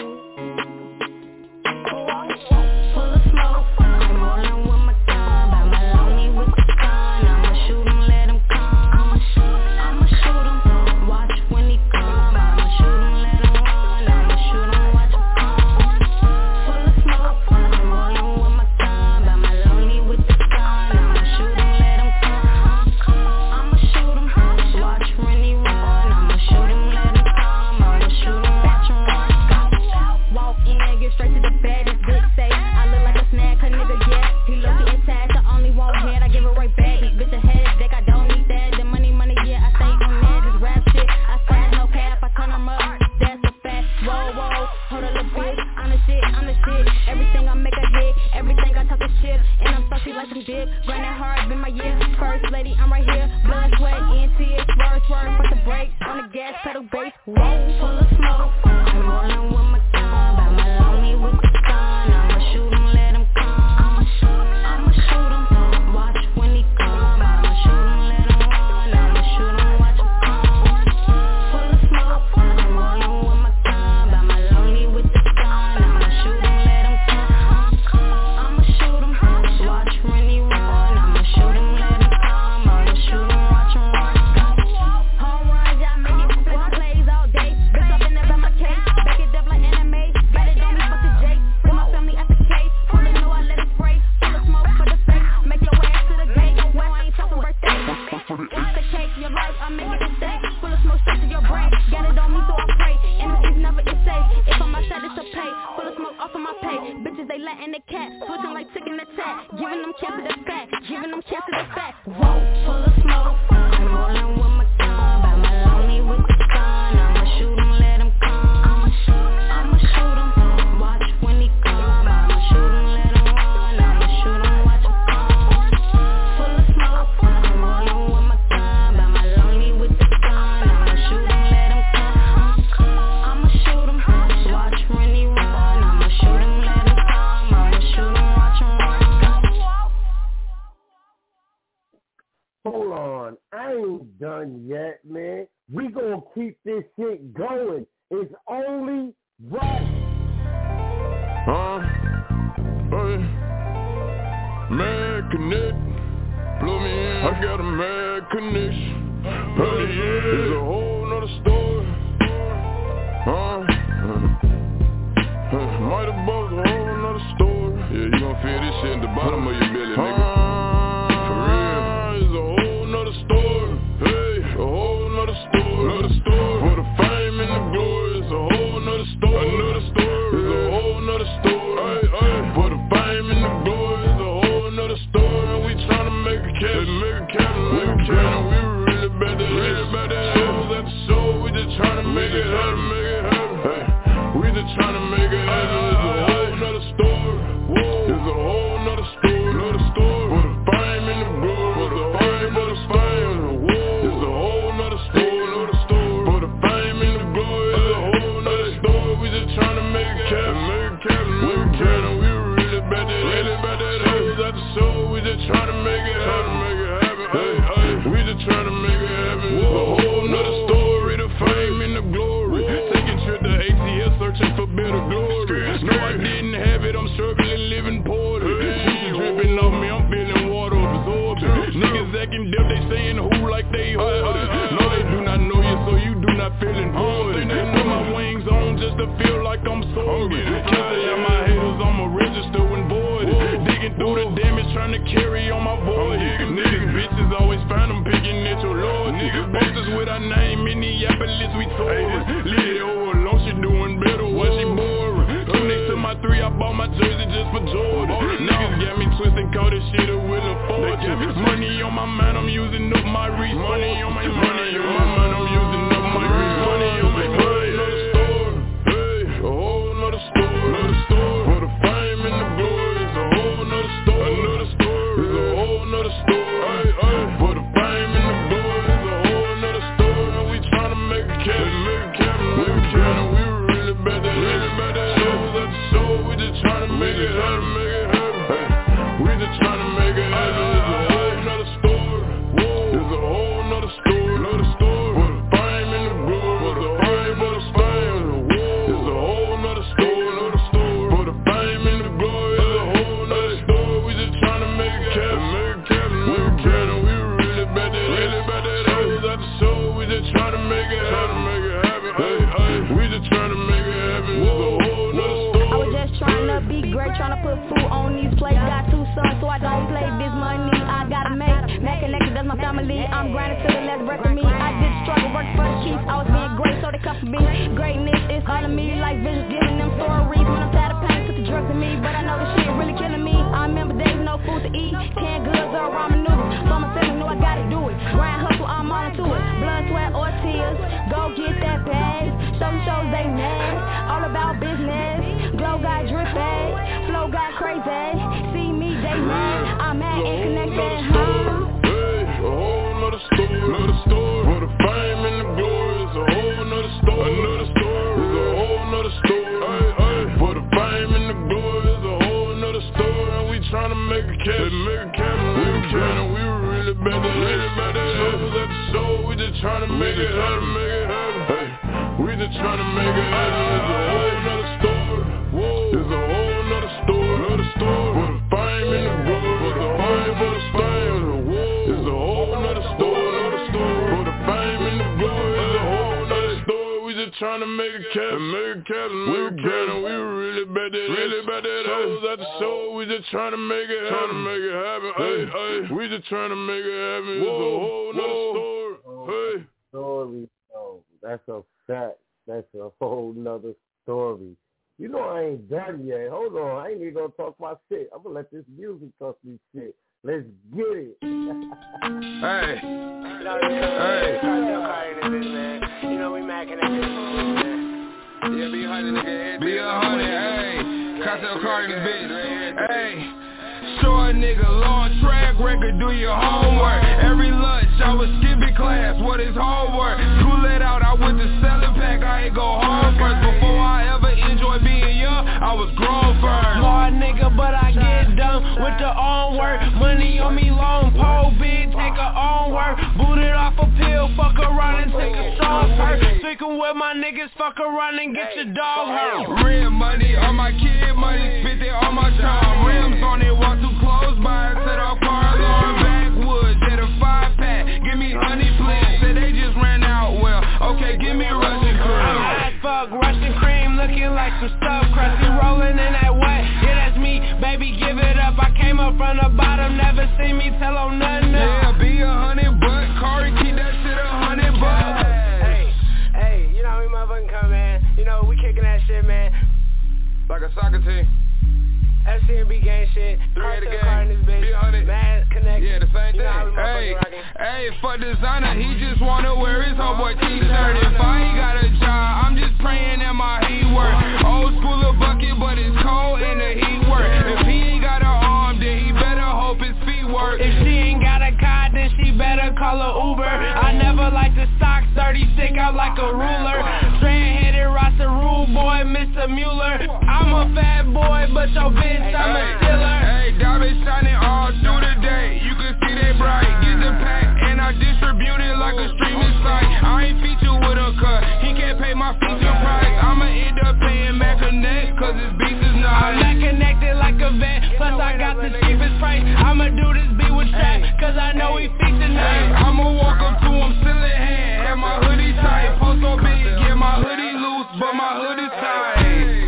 Full of smoke. I'm rolling with my gun. By my lonely with the gun. I'ma shoot him, let him come. I'ma shoot him. I'ma shoot him. Watch when he come. I'ma shoot him, let him run. I'ma shoot him, watch him come. Full of smoke. I'm rolling with my gun. By my lonely with the gun. I'ma shoot him, let him come. I'ma shoot him. Watch when he run. I'ma shoot him, let him come. I'ma shoot him, watch him run. Walk in, get straight to the bed. It's good say I look like a snack, a nigga, yeah. He look the attached, I only want head. I give it right back. This bitch a headache, I don't need that. The money, money, yeah. I stay on that, this rap shit. I stand no cap, I turn them up. That's a fact. Whoa, whoa, hold a little bitch. I'm the shit, I'm the shit. Everything I make a hit, everything I talk is shit. And I'm salty like some dick. Grinding hard, been my year. First lady, I'm right here. Blood, sweat, N T, it's worse, worse. Put the brakes on the gas, pedal bass. Whoa, full of smoke. I'm rolling with my gun. By my lonely with the gun. I'ma shoot him, let him come. I'ma shoot him, I'ma shoot him. Watch when he come. I'ma shoot him, let him run. I'ma shoot him, watch him come. Full of smoke. I'm rolling with my gun. By my lonely with the gun. I'ma shoot him, let him come. I'ma shoot him. Watch when he run. I'ma shoot him, let him come. I'ma shoot him, watch him run. Home runs, y'all make it. Play my plays all day. Bitch up in there by my case. Back it up like anime. like ticking the tack. Giving them cats the fact, giving them cats the fact. Whoa, full of smoke. I'm rolling with my gun, by my lonely with the sun. I'ma shoot him, let him come. I'ma shoot him, I'ma shoot him. Watch when he come. I'ma shoot him, let him run. I'ma shoot him, watch him come. Full of smoke. I'm rolling with my gun, by my lonely with the sun. I'ma shoot him, let him come. I'ma shoot him, watch when he run. I'ma shoot him, let him come. I'ma shoot him, watch him run. Hold on, I ain't done yet, man. We gonna keep this shit going. It's only right. Huh? Hey. Mad connect. Blow me in. I got a mad connection. Hey, yeah. It's a whole nother story. Huh? Uh, Might have bought a whole nother story. Yeah, you gon' feel this shit in the bottom of your belly, nigga. For real. It's a whole nother story. Hey, a whole nother story. Another story. For the fame and the glory, it's a whole nother story. Another story. It's a whole nother story. Hey, hey. For the fame and the glory, it's a whole nother story. And we tryna make a cash, make a cash, make a cash. We really bad at really bad at shows at the show. We just tryna make it happen, make it happen. Hey, we just tryna make it happen. It's a whole nother story. It's a whole nother story. Another story. For the fame and the glory, for the fame, for the fame. It's a whole nother story. Another story. For the fame and the glory, it's a whole nother story. We just tryna make it happen, make it happen, make it happen. We really bad at really bad at shows at the show. We just tryna make it happen, make it happen. Hey, hey. We just tryna make it happen. It's a whole nother story. The fame and the glory. Taking trip to A T L, searching for better glory. No, I didn't have it. I'm struggling, living poorly. Juice dripping off me. I'm feeling water absorbing. Niggas acting deaf. They saying who like they hold it. No, they do not know you, so you do not feel important. Put my wings on just to feel like I'm soaring. Cancel out my haters. I'ma register when voided. Digging through the damage, trying to carry on my void. Niggas, bitches always find them picking at your lord. Niggas, posters with our name, Minneapolis, we touring. Lily over alone, she doing better while she boring. Two next to my three, I bought my jersey just for Jordan. Niggas got me twisting, call this shit a wheel of fortune. Money on my mind, I'm using up my reach. Money on my money on my mind, I'm using up my reach. Money on my mind. Hey, a whole nother story. Another story. For the fame and the glory, it's a whole nother story. Another story. It's a whole nother story. Hey, hey. For the fame and the glory, it's a whole nother story. And we tryna make a cash, make a cash, make a cash. And we really bad at really bad at shows at the show. We just tryna make it happen, make it happen. Hey, we just tryna make it happen. It's a whole nother story. It's a whole nother story. Another story. For the fame and the glory, for the fame, for the fame. It's a whole nother story. Another story. For the fame and the glory, it's a whole nother story. We just tryna make it happen, make it happen, make it happen. And we really bad at really bad at shows at the show. We just tryna make it happen, make it happen. Hey, hey. We just tryna make it happen. It's a whole nother story. I was just trying to be great, trying to put food on these plates. Got two sons, so I don't play this money. I gotta make Mac connected, that's my family. I'm grinding till the last breath of me. I did struggle, work for the Chiefs. I was being great, so they come for me. Greatness is all of me, like visions giving them stories. When I'm tired of pain, took the drugs to me, but I know this shit really killing me. I remember days no food to eat, canned goods or ramen noodles. For myself, I know I gotta do it. Grind, hustle, I'm all into it. Blood, sweat, or tears, go get that bag. Show shows they mad, all about business. Glow got drippy, flow got crazy. See me, they mad. I'm mad and connected, huh? Hey, a whole nother story. Another story. For the fame and the glory, it's a whole nother story. Another story. It's a whole nother story. Hey, hey. For the fame and the glory, it's a whole nother story. And we tryna make a cash, make a cash, make a cash. And we really bad at really bad at shows at the show. We just tryna make it happen, make it happen. Hey, we just tryna make it happen. It's a whole nother story. Whoa. It's a whole nother story. Another story. For the fame and the glory, for the fame, for the fame. It's a whole nother story. Another story. For the fame and the glory, it's a whole nother story. We just tryna make a cash, make a cash, make a cash. And we really bad at really bad at shows at the show. We just tryna make it happen, tryna make it happen. Hey, hey. We just tryna make it happen. It's a whole nother story. Hey. Story, oh, that's a fact. That's a whole nother story. You know I ain't done yet. Hold on. I ain't even going to talk my shit. I'm going to let this music talk me shit. Let's get it. Hey. Hey. You know we macking at this man. Yeah, be a hundred, nigga. Be a hundred, hey. Cocktail car in this bitch. Hey. Short nigga, long track record, do your homework. Every lunch, I was skipping class, what is homework? School it out, I went to selling pack, I ain't go home first. Before I ever enjoyed being young, I was grown first. Smart nigga, but I get done with the on work. Money on me long, pole big, take a on work. Booted off a pill, fuck around and take a strong hurt. Speaking with my niggas, fuck around and get your dog hurt. Real money on my kid money, spit it on my charm. Rims on it, walk too close by, set off cars on backwoods, hit a five pack. Give me honey please, said they just ran out, well, okay, give me Russian cream. I'm fuck, Russian cream, looking like some stuff, crusty, rolling in that wet. Yeah, that's me, baby, give it up. I came up from the bottom, never seen me tell on nothing. Yeah, be a hundred buck, Corey, keep that shit a hundred bucks. Hey, hey, you know how we motherfucking come, man. You know, we kicking that shit, man. Like a soccer team. F C and B gang shit, three the game, be a hundred, mad connect. Yeah, the same you thing. Hey, hey, for designer, he just wanna wear his homeboy t-shirt. If I ain't got a job, I'm just praying that my heat work. Old school a bucket, but it's cold and the heat work. If he ain't got an arm, then he better hope his feet work. If she ain't got a car, then she better call a Uber. I never like the stock, thirty stick out like a ruler. Strand-headed roster rule boy, Mister Mueller. I'm a fat boy, but your bitch, I'm a stealer. Hey, diamonds shining all through the day. You can see they bright. Get the pack and I distribute it like a streaming site. I ain't featured with a cut. He can't pay my feature price. I'ma end up paying Mac Connect, cause his beats is nice. I'm not connected like a vet, plus I got the cheapest price. I'ma do this beat with Trap, cause I know he featured nice. I'ma walk up to him still in hand, have my hoodie tight. Post so big, get my hoodie loose, but my hoodie's tight.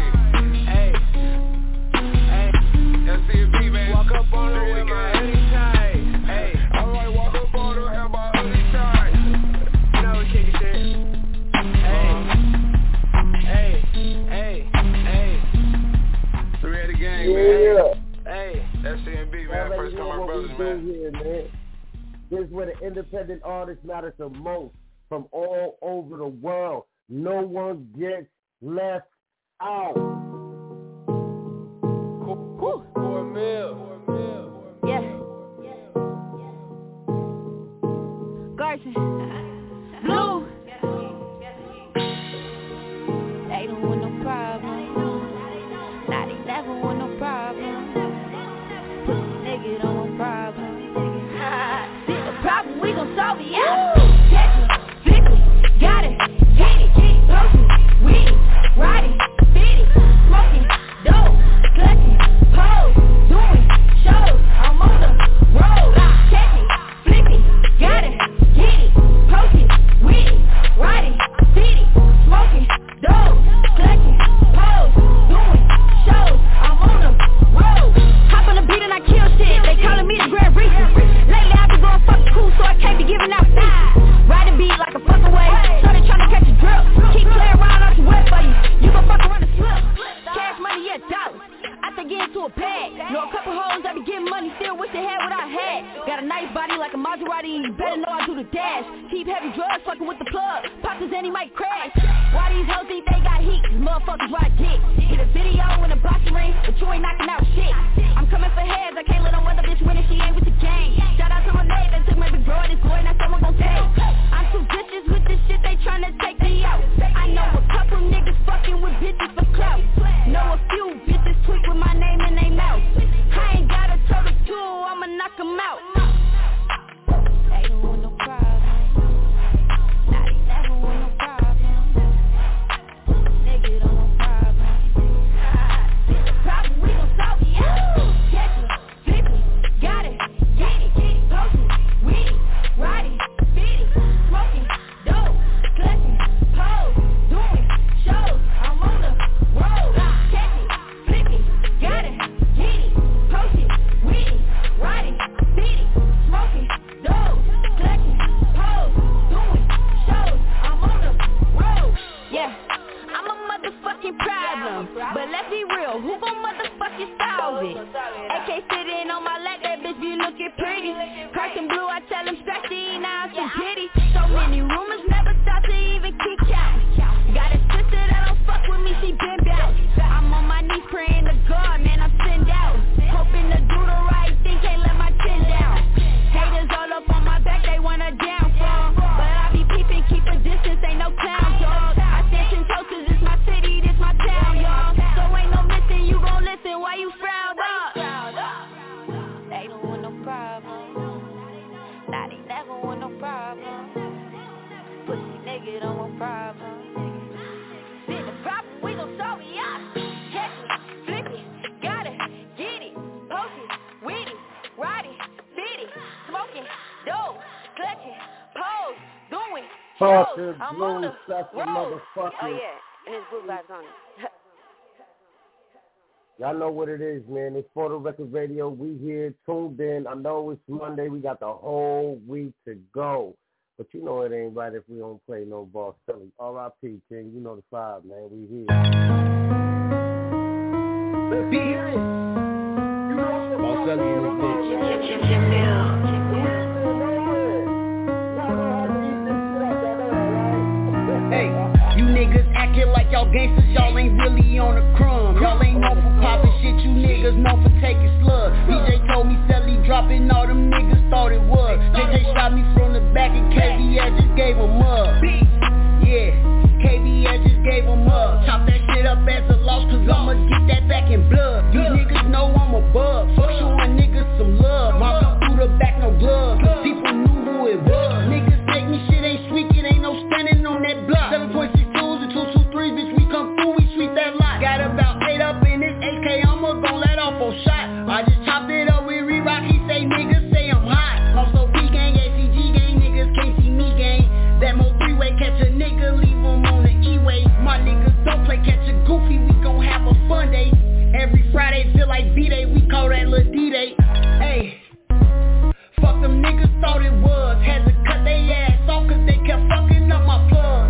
Walk up on her with my hoodie tight. Hey, alright, walk up on her, have my hoodie tight. You know we kickin' shit. Hey, hey, hey, hey. Three at the game, yeah. man. Hey, F C and B, man. First come our brothers, man. Here, man. This is where the independent artists matter the most from all over the world. No one gets left out. Woo. Four mil. Yeah. Garson. Blue. They don't want no problem. Nah, they never want no problem. Pussy nigga don't want problem. See the problem, we gon' solve it, yeah. Catch it, flick it, got it, hit it, post it, weed it, ride it, beat it, smoking, dope, clutching, pose, doing shows. I'm on the road. Catch it, flick it, got it, hit it, post it, weed it, ride it, beat it, smoking, dope, clutching, pose, doing shows. I'm on the road. Hop on the beat and I kill shit. They calling me the Grand Reason. Lately I've been going fucking cool, so I can't be giving out features. Ride a beat like a fuck away. Started trying to catch a drill. Keep playing around, I'll just wait for you. You gon' fuck around the slip. Cash money, yeah, dollars. I think get into a bag. Know a couple hoes that be getting money, still wish they had what I had. Got a nice body like a Maserati, and you better know I do the dash. Keep heavy drugs, fucking with the plug. Pop his and he might crash. Why these hoes think they got heat? These motherfuckers ride dick. Get a video in a boxing ring, but you ain't knocking out shit. I'm coming for heads, I can't let no other bitch win if she ain't with the gang. Shout out to my name that took my big bro and his boy, now someone gon' take. I'm too vicious with this shit, they tryna take me out. I know a couple niggas fucking with bitches for clout. Know a few bitches tweet with my name in they mouth. I ain't got a total tool, I'ma knock 'em out. They don't want no problem. Nah, they never want no problem. Nigga don't want problem. See the problem, we gon' solve it, yeah. Catch it, it pretty. Person blue, I tell him stretch the E now some pity. So many rumors, never thought to even kick out. Got a sister that don't fuck with me, she been out. I'm on my knees praying to God, man, I'm send out. Hoping to do the right thing, can't let my chin down. Haters all up on my back, they want a downfall. But I be peeping, keep a distance, ain't no clown, dog. I stand ten toes, cause it's my city, this my town, y'all. So ain't no missing, you gon' listen, why you frowned up? They don't want no problem. Nah, they never want no problem. Pussy nigga don't want problem. See the problem, we gon' solve it, yeah. Catch it, flip it, got it, get it, poke it, with it, ride it, fit it, smoking, dope, clutch it, pose, doing, Fucking I'm blue, on the sucky road. motherfucker. Oh yeah, and his blue vibes on it. Y'all know what it is, man. It's Photo Record Radio. We here, tuned in. I know it's Monday. We got the whole week to go. But you know it ain't right if we don't play no Boss Philly. R I P, King. You know the five, man. We here. Let's hear it. You know Boss Philly in this bitch. Hey, you niggas acting like y'all gangsters, y'all ain't really on the crumb. Y'all ain't known for popping shit, you niggas known for taking slugs. D J told me Sally dropping, all them niggas thought it was. J J shot me from the back and K B S just gave him up. Yeah, K B S just gave him up. Chop that shit up as a loss, cause I'ma get that back in blood. These niggas know I'm a bug, fuck showing niggas some love. Mark up through the back, no gloves, people knew who it was. Niggas take me, shit ain't sweet, it ain't no standing on that block. seven point six twos and two two threes, bitch, we come through, we sweep that lot. Got about eight up in this H K, I'ma gon' let off a shot. I just chopped it up with Re-Rock, he say niggas say I'm hot. Also P-Gang, A C G gang, niggas can't see me gang. That mo three-way, catch a nigga, leave him on the E-way. My niggas don't play, catch a goofy, we gon' have a fun day. Every Friday feel like B-Day, we call that Lil D-Day. Hey, fuck them niggas thought it was. Had to cut they ass off cause they kept fucking up my plug.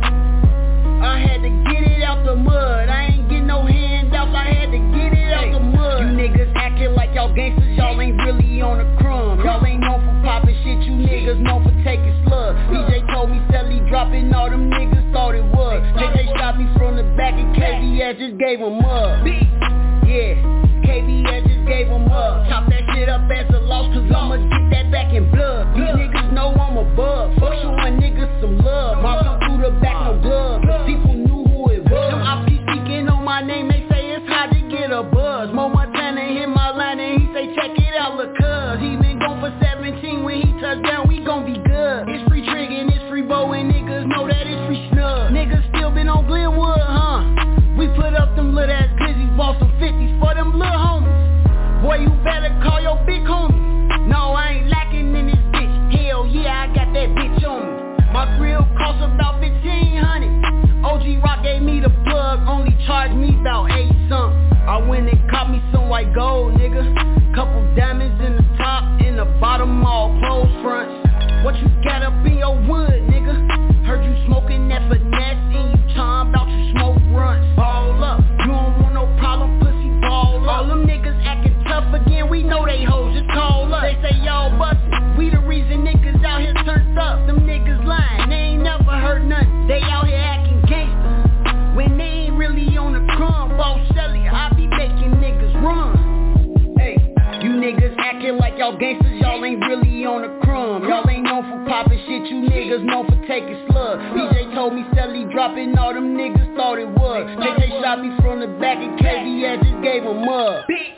I had to get it out the mud. I ain't get no handouts, I had to get it out the mud. You niggas acting like y'all gangsters, y'all ain't really on the crumb. Y'all ain't known for popping shit, you niggas known for taking slugs. D J told me Sally dropping, all them niggas thought it was. J J shot me from the back and K B S just gave him up. Yeah, K B S just gave him up. Chop that shit up as a loss, cause I'ma get that back in blood. These niggas know I'm a bug, fuck showing niggas some love. Mark up through the back, no gloves, people knew who it was. Them ops keep speaking on my name, they say it's hard to get a buzz. Mo Montana hit my line and he say check it out, look cuz he been gone for seventeen, when he touch down we gon' be good. It's free trigger and it's free bow and niggas know that it's free snug. Niggas still been on Glenwood, huh? We put up them little ass glizzies, bought some fifties for them little homies. Boy, you better call your big homie. No, I ain't lacking in this bitch. Hell yeah, I got that bitch on me. My grill cost about fifteen hundred. O G Rock gave me the plug, only charged me about eight something. I went and caught me some white gold, nigga. Couple diamonds in the top, in the bottom, all closed fronts. What you got up in your wood, nigga? Heard you smoking that finesse, and you time about to smoke runts. Ball up, you don't want no problem, pussy, ball up. All them niggas acting tough again, we know they hoes, just call up. They say y'all bustin', we the reason niggas out here turned up. Them niggas lying, they ain't never heard nothing. They out here acting gangsta, when they ain't really on the crumb. Boss Shelly, I be making niggas run. Hey, you niggas acting like y'all gangsters, y'all ain't really on the crumb. Y'all ain't known for popping shit, you niggas known for taking slugs. D J told me Sally dropping, all them niggas thought it was. J J shot me from the back and K B S just gave him up. Bitch.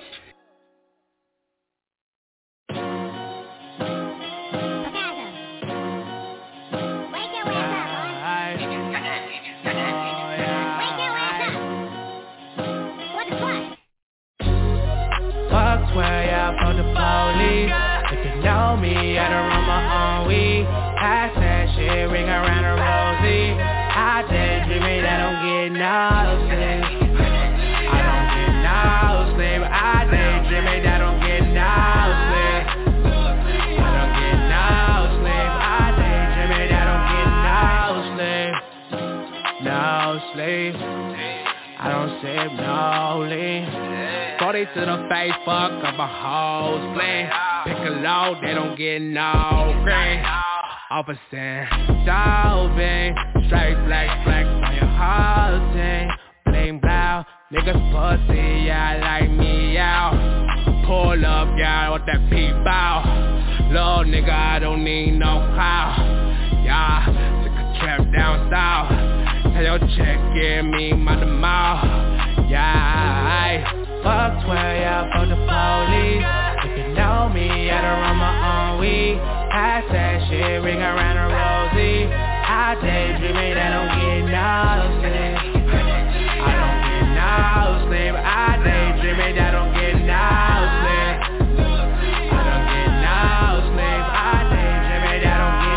Fuck twelve, yeah, fuck the police. If you know me, I don't run my own weed. I said shit, ring around a rosy. I just dream it, I don't get no sleep. I don't get no sleep. I just dream it, I don't get no sleep. I don't get no sleep. I just dream it, I don't get no sleep. No sleep. I don't sip no lean. forty to the face, fuck up a whole spleen. Piccolo, they don't get no green. Off a sand, Dolphin, straight black flags on your whole team. Bling blow, niggas pussy, yeah, like me out. Pull up, yeah, with that P-bow. Little nigga, I don't need no clout. Yeah, took a trip down south. Tell your chick, give me my mouth. Yeah, fuck twelve, yeah, fuck the police. If you know me, I don't run my own weed. I said shit, ring around a rosy. I daydreaming, I don't get no sleep. I don't get no sleep. I daydreaming, I don't get no sleep. I don't get no sleep. I daydreaming, I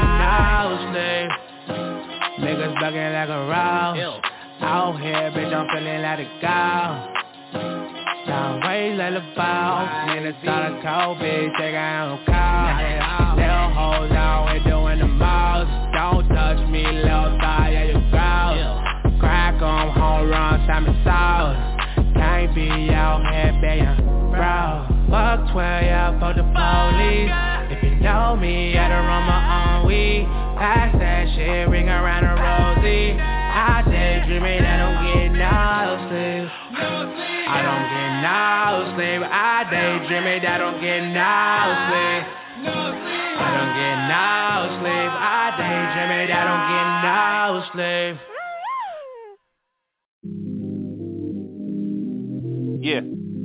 don't get no sleep. Niggas bugging like a rose. Out here, bitch, I'm feeling like a go. Down ways like the ball. Minnesota cold, bitch, they got no call. Little hoes out here doing the most. Don't touch me, little thigh, yeah, you gross. Crack on home run, Simon Sauce. Can't be out here being bro. Fuck twelve, yeah, fuck the police. If you know me, I don't run my own weed. Pass that shit, ring around a rosy. I daydreaming, I don't get no sleep. I don't get no sleep. I daydreaming, I don't get no sleep. I don't get no sleep. I daydreaming, I don't get no sleep. Yeah,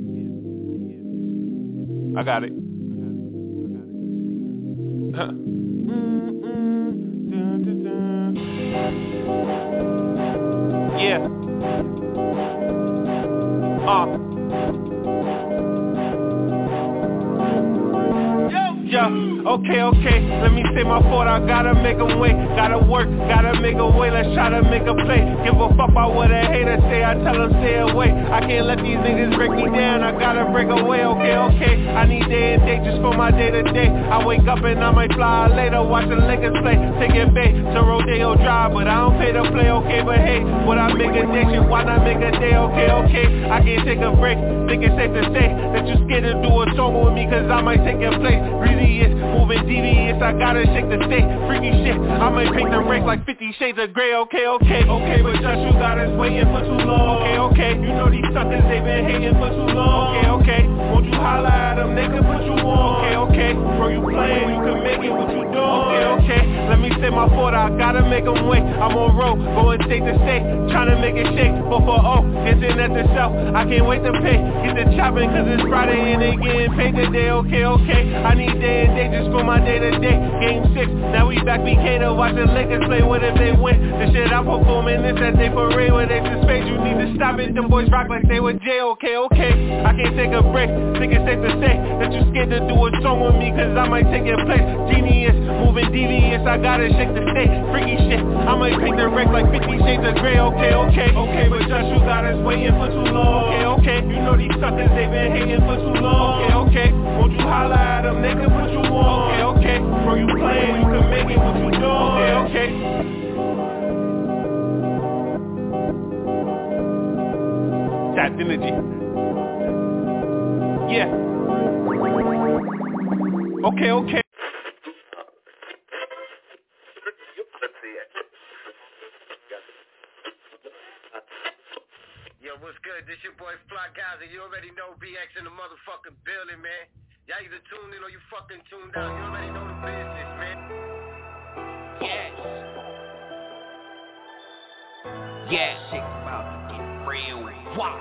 I got it. Huh. Yeah. Uh. Yo. Okay, okay, let me say my fault, I gotta make a way. Gotta work, gotta make a way, let's try to make a play. Give a fuck about what a hater say, I tell them stay away. I can't let these niggas break me down, I gotta break away. Okay, okay, I need day and day just for my day to day. I wake up and I might fly later, watch the Lakers play. Take it back to Rodeo Drive, but I don't pay to play, okay. But hey, would I make a day, shit, why not make a day, okay, okay. I can't take a break, think it's safe to say that you scared to do a song with me, cause I might take your place. Really is moving devious, I gotta shake the state. Freaky shit, I might paint the race like fifty shades of gray. Okay, okay, okay, but just you got us waiting for too long. Okay, okay, you know these suckers, they been hating for too long. Okay, okay, won't you holla at them, they can put you on. Okay, okay, bro, you playing, you can make it, what you doing? Okay, okay, let me say my fault, I gotta make them wait. I'm on road, going state to state, trying to make it shake. But for oh, it's in at the south, I can't wait to pay. Get the chopping, cause it's Friday and they getting paid today. Okay, okay, I need day and day just for my day to day. Game six, now we back, B K to watch the Lakers play. What if they win? The shit I'm performing, this that they parade where they just face. You need to stop it, them boys rock like they were J. Okay, okay, I can't take a break. Think it's safe to say that you scared to do a song with me, cause I might take your place. Genius, moving devious, I gotta shake the state. Freaky shit, I might paint the wreck like fifty shades of gray. Okay, okay, okay, but just you got us waiting for too long. Okay, okay, you know these suckers, they been hating for too long. Okay, okay, won't you holla at them, they can put you on. Okay, okay, bro, you playing, you can make it, what you doing? Okay, okay. That energy. Yeah. Okay, okay. Yo, what's good? This your boy Fly Gaza. You already know B X in the motherfucking building, man. Y'all either tuned in or you fucking tuned out. You already know the business, man. Yes. Yeah, shit's about to get real. Wow.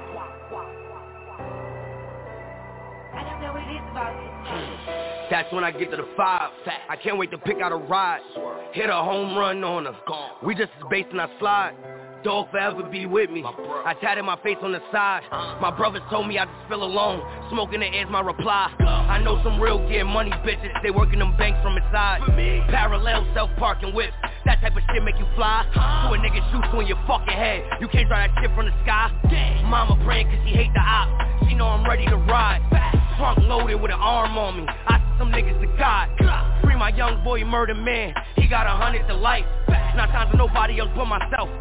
I don't know what it is about this. That's when I get to the five. I can't wait to pick out a ride. Hit a home run on her. We just as based and I slide. Dog forever be with me. I tatted my face on the side. My brothers told me I just feel alone. Smoking the air's my reply. I know some real get money bitches. They working them banks from inside. Parallel self-parking whips. That type of shit make you fly. So a nigga shoots you in your fucking head. You can't drive that shit from the sky. Mama praying cause she hate the op. She know I'm ready to ride. Trunk loaded with an arm on me. I see some niggas to God. Free my young boy murder man. He got a hundred to life. Not time for nobody else but myself. I do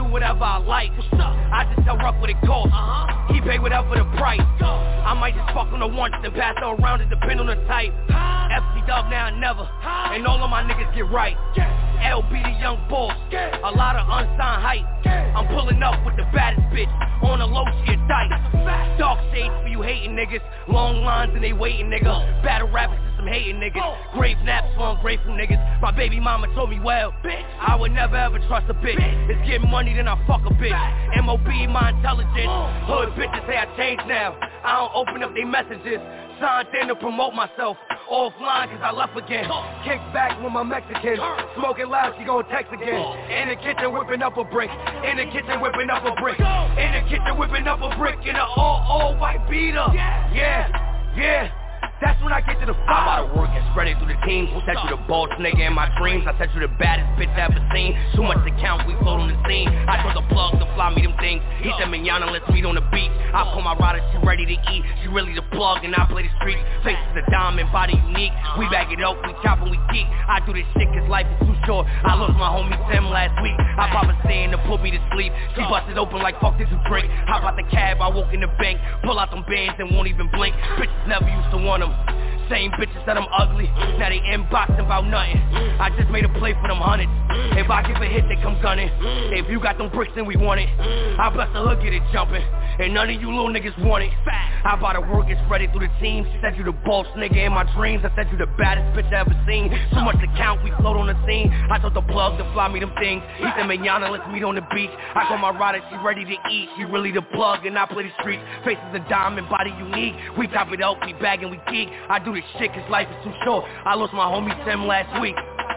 whatever I like. What's up? I just tell Ruck what it costs. Uh-huh. He pay whatever the price. I might just fuck on the once and pass her around, it depend on the type. F C Dub now and never, and all of my niggas get right. L B the young boss, a lot of unsigned hype. I'm pulling up with the baddest bitch, on the low she a dice. Dark shades for you hating niggas, long lines and they waiting nigga. Battle rappers and some hating niggas, grave naps for ungrateful niggas. My baby mama told me well, I would never ever trust a bitch. It's getting money then I fuck a bitch. M O B my intelligence, hood bitches say I changed now. I don't open up their messages, signed in to promote myself. Offline cause I left again. Kick back with my Mexican, smoking loud, she gon' text again. In the kitchen whipping up a brick, in the kitchen whipping up a brick, in the kitchen whipping up a brick in a all all white beater. Yeah, yeah. That's when I get to the fight. I'm out of work and spread it through the teams. Who said you the boss nigga in my dreams? I said you the baddest bitch I ever seen. Too much to count, we float on the scene. I told the plug to fly me them things. He said manana, let's meet on the beach. I pull my rider, she ready to eat. She really the plug and I play the streets. Face is a diamond, body unique. We bag it up, we chop and we geek. I do this shit cause life is too short. I lost my homie Tim last week. I pop a stand to put me to sleep. She busted open like fuck this you drink. Hop out the cab, I walk in the bank. Pull out them bands and won't even blink. Bitches never used to want them. Same bitches that I'm ugly, now they inboxing about nothing. I just made a play for them hundreds. If I give a hit, they come gunning. If you got them bricks, then we want it. I bless the hood, get it jumping. And none of you little niggas want it. I bought to work, get spread it through the team. She said you the boss nigga in my dreams. I said you the baddest bitch I ever seen. Too much to count, we float on the scene. I told the plug to fly me them things. He said manana, let's meet on the beach. I call my rider, she ready to eat. She really the plug and I play the streets. Face is a diamond, body unique. We top it up, we bag and we geek. I do this shit cause life is too short. I lost my homie Tim last week.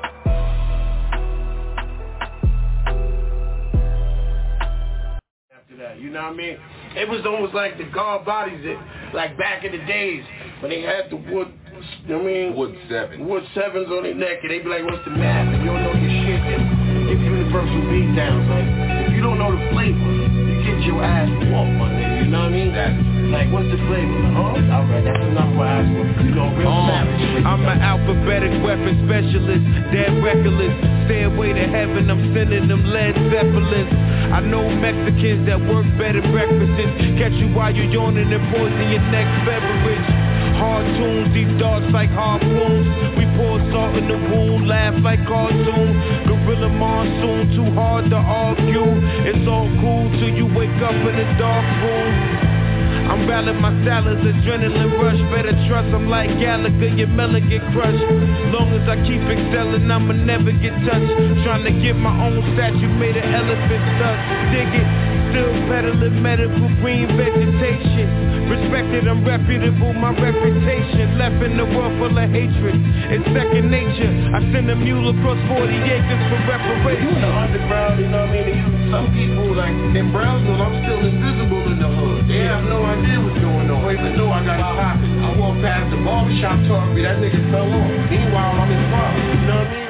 After that, you know what I mean? It was almost like the guard bodies that, like back in the days when they had the wood, you know what I mean? Wood seven. Wood sevens on their neck and they be like, what's the math? And you don't know your shit and give universal beat downs. Like, if you don't know the flavor, you get your ass whooped, my nigga, you know what I mean? That's like, what's the flavor? Like, oh, alright, that's enough for ass whooping. You know, real uh, savage. I'm an alphabetic weapon specialist, dead reckless. Stairway to heaven, I'm sending them Led Zeppelins. I know Mexicans that work better breakfasts. Catch you while you're yawning and poison your next beverage. Hard tunes, deep darts like harpoons. We pour salt in the wound, laugh like cartoons. Gorilla monsoon, too hard to argue. It's all cool till you wake up in a dark room. I'm rallying my salads, adrenaline rush. Better trust, I'm like Gallagher, your melon get crushed. Long as I keep excelling, I'ma never get touched. Trying to get my own statue made of elephant stuff. Dig it, still peddling medical green vegetation. Respected, I'm reputable, my reputation. Left in the world full of hatred, it's second nature. I send a mule across forty acres for reparation. You in the underground, you know what I mean? Some people, like, in Brownsville, I'm still invisible in the hood. They have no idea what's going on. They even know I got a pocket. I walk past the barbershop talking to me, that nigga fell off. Meanwhile, I'm his father, you know what I mean?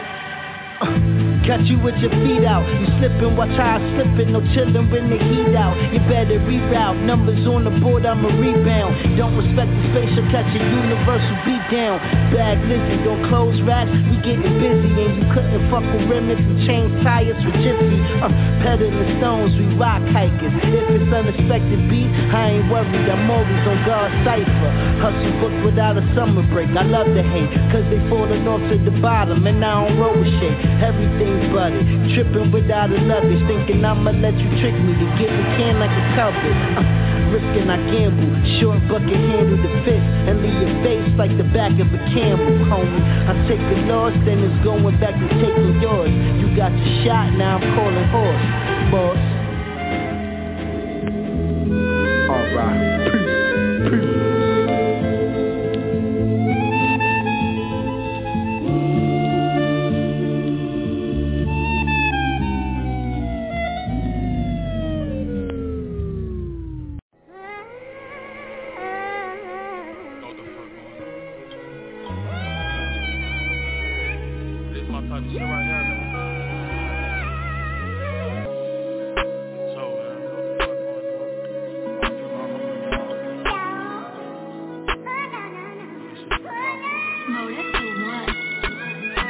Catch you with your feet out. You slipping, watch how I slipping. No chillin' when the heat out. You better reroute. Numbers on the board, I'm a rebound. Don't respect the spaceship, catch a universal beat down. Bag Lizzie, don't close racks. We getting busy, and you couldn't fuck with remnants and change tires for Jiffy. Uh, peddling the stones, we rock hikers. If it's unexpected beat, I ain't worried. I'm always on guard cipher. Hustle book without a summer break. I love to hate, cause they falling off to the bottom, and I don't roll with shit. Everything's butted, tripping without a luggage, thinking I'ma let you trick me to get the can like a cupboard. Uh, risking I gamble, short bucket handle the fist, and leave your face like the back of a camel, homie. I take a loss, then it's going back to taking yours. You got your shot, now I'm calling horse, boss. Alright, peace, peace.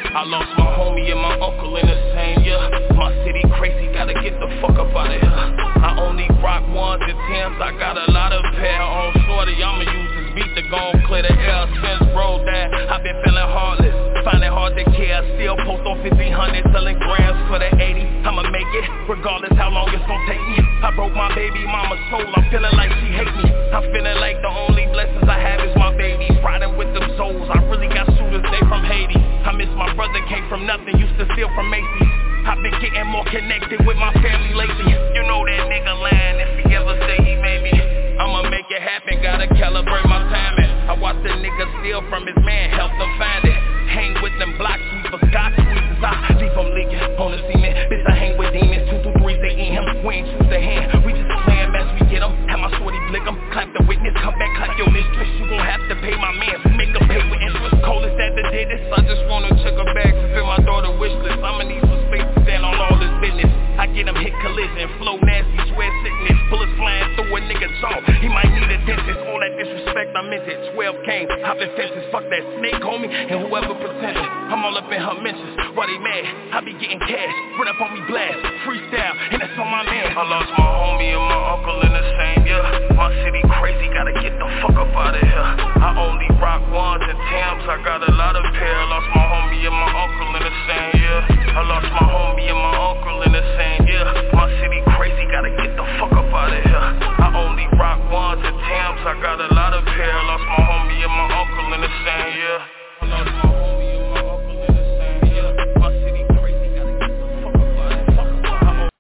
I lost my homie and my uncle in the same year. My city crazy, gotta get the fuck up out of here. I only rock ones and tens, I got a lot of pair on shorty. I'ma use this beat to go and clear the air. Since road that, I've been feeling heartless, find it hard to care. Still post on fifteen hundred, selling grams for the eighty. I'ma make it, regardless how long it's gon' take me. I broke my baby mama's soul, I'm feeling like she hate me. I'm feeling like the only blessings I have is my babies. Riding with them souls, I really got shooters, they from Haiti. I miss my brother, came from nothing, used to steal from Macy's. I've been getting more connected with my family lately. You know that nigga lying if he ever say he made me. I'ma make it happen, gotta calibrate my timing. I watch the nigga steal from his man, help them find it. Hang with them block sweepers, God squeezes, I leave them leaking on the cement. Bitch, I hang with demons, two through threes, they eat him. We ain't choose the hand, we just playing as we get them. Have my shorty blick them, clap the witness, come back, clap your mistress. You gon' have to pay my man, make her pay with interest. Coldest at the day, this I just wanna check her bag, fulfill my daughter wish list. I'ma need some space to stand on all this business. I get him hit collision, flow nasty, swear sickness. Bullets flying through a nigga's jaw, he might need a dentist. All that disrespect, I meant it. twelve came, hopping fences, fuck that snake homie, and whoever pretended. I'm all up in her mentions, why they mad? I be getting cash, run up on me blast, freestyle, and that's on my man. I lost my homie and my uncle in the same year. My city crazy, gotta get the fuck up out of here. I only rock ones and tams, I got a lot of pair. Lost my homie and my uncle in the same year. I lost my homie and my uncle in the same year. My city crazy, gotta get the fuck up out of here. I only rock ones and tams, I got a lot of pair. Lost my homie and my uncle in the same year. I lost my homie and my uncle in the same year. My city crazy, gotta get the fuck up out of here.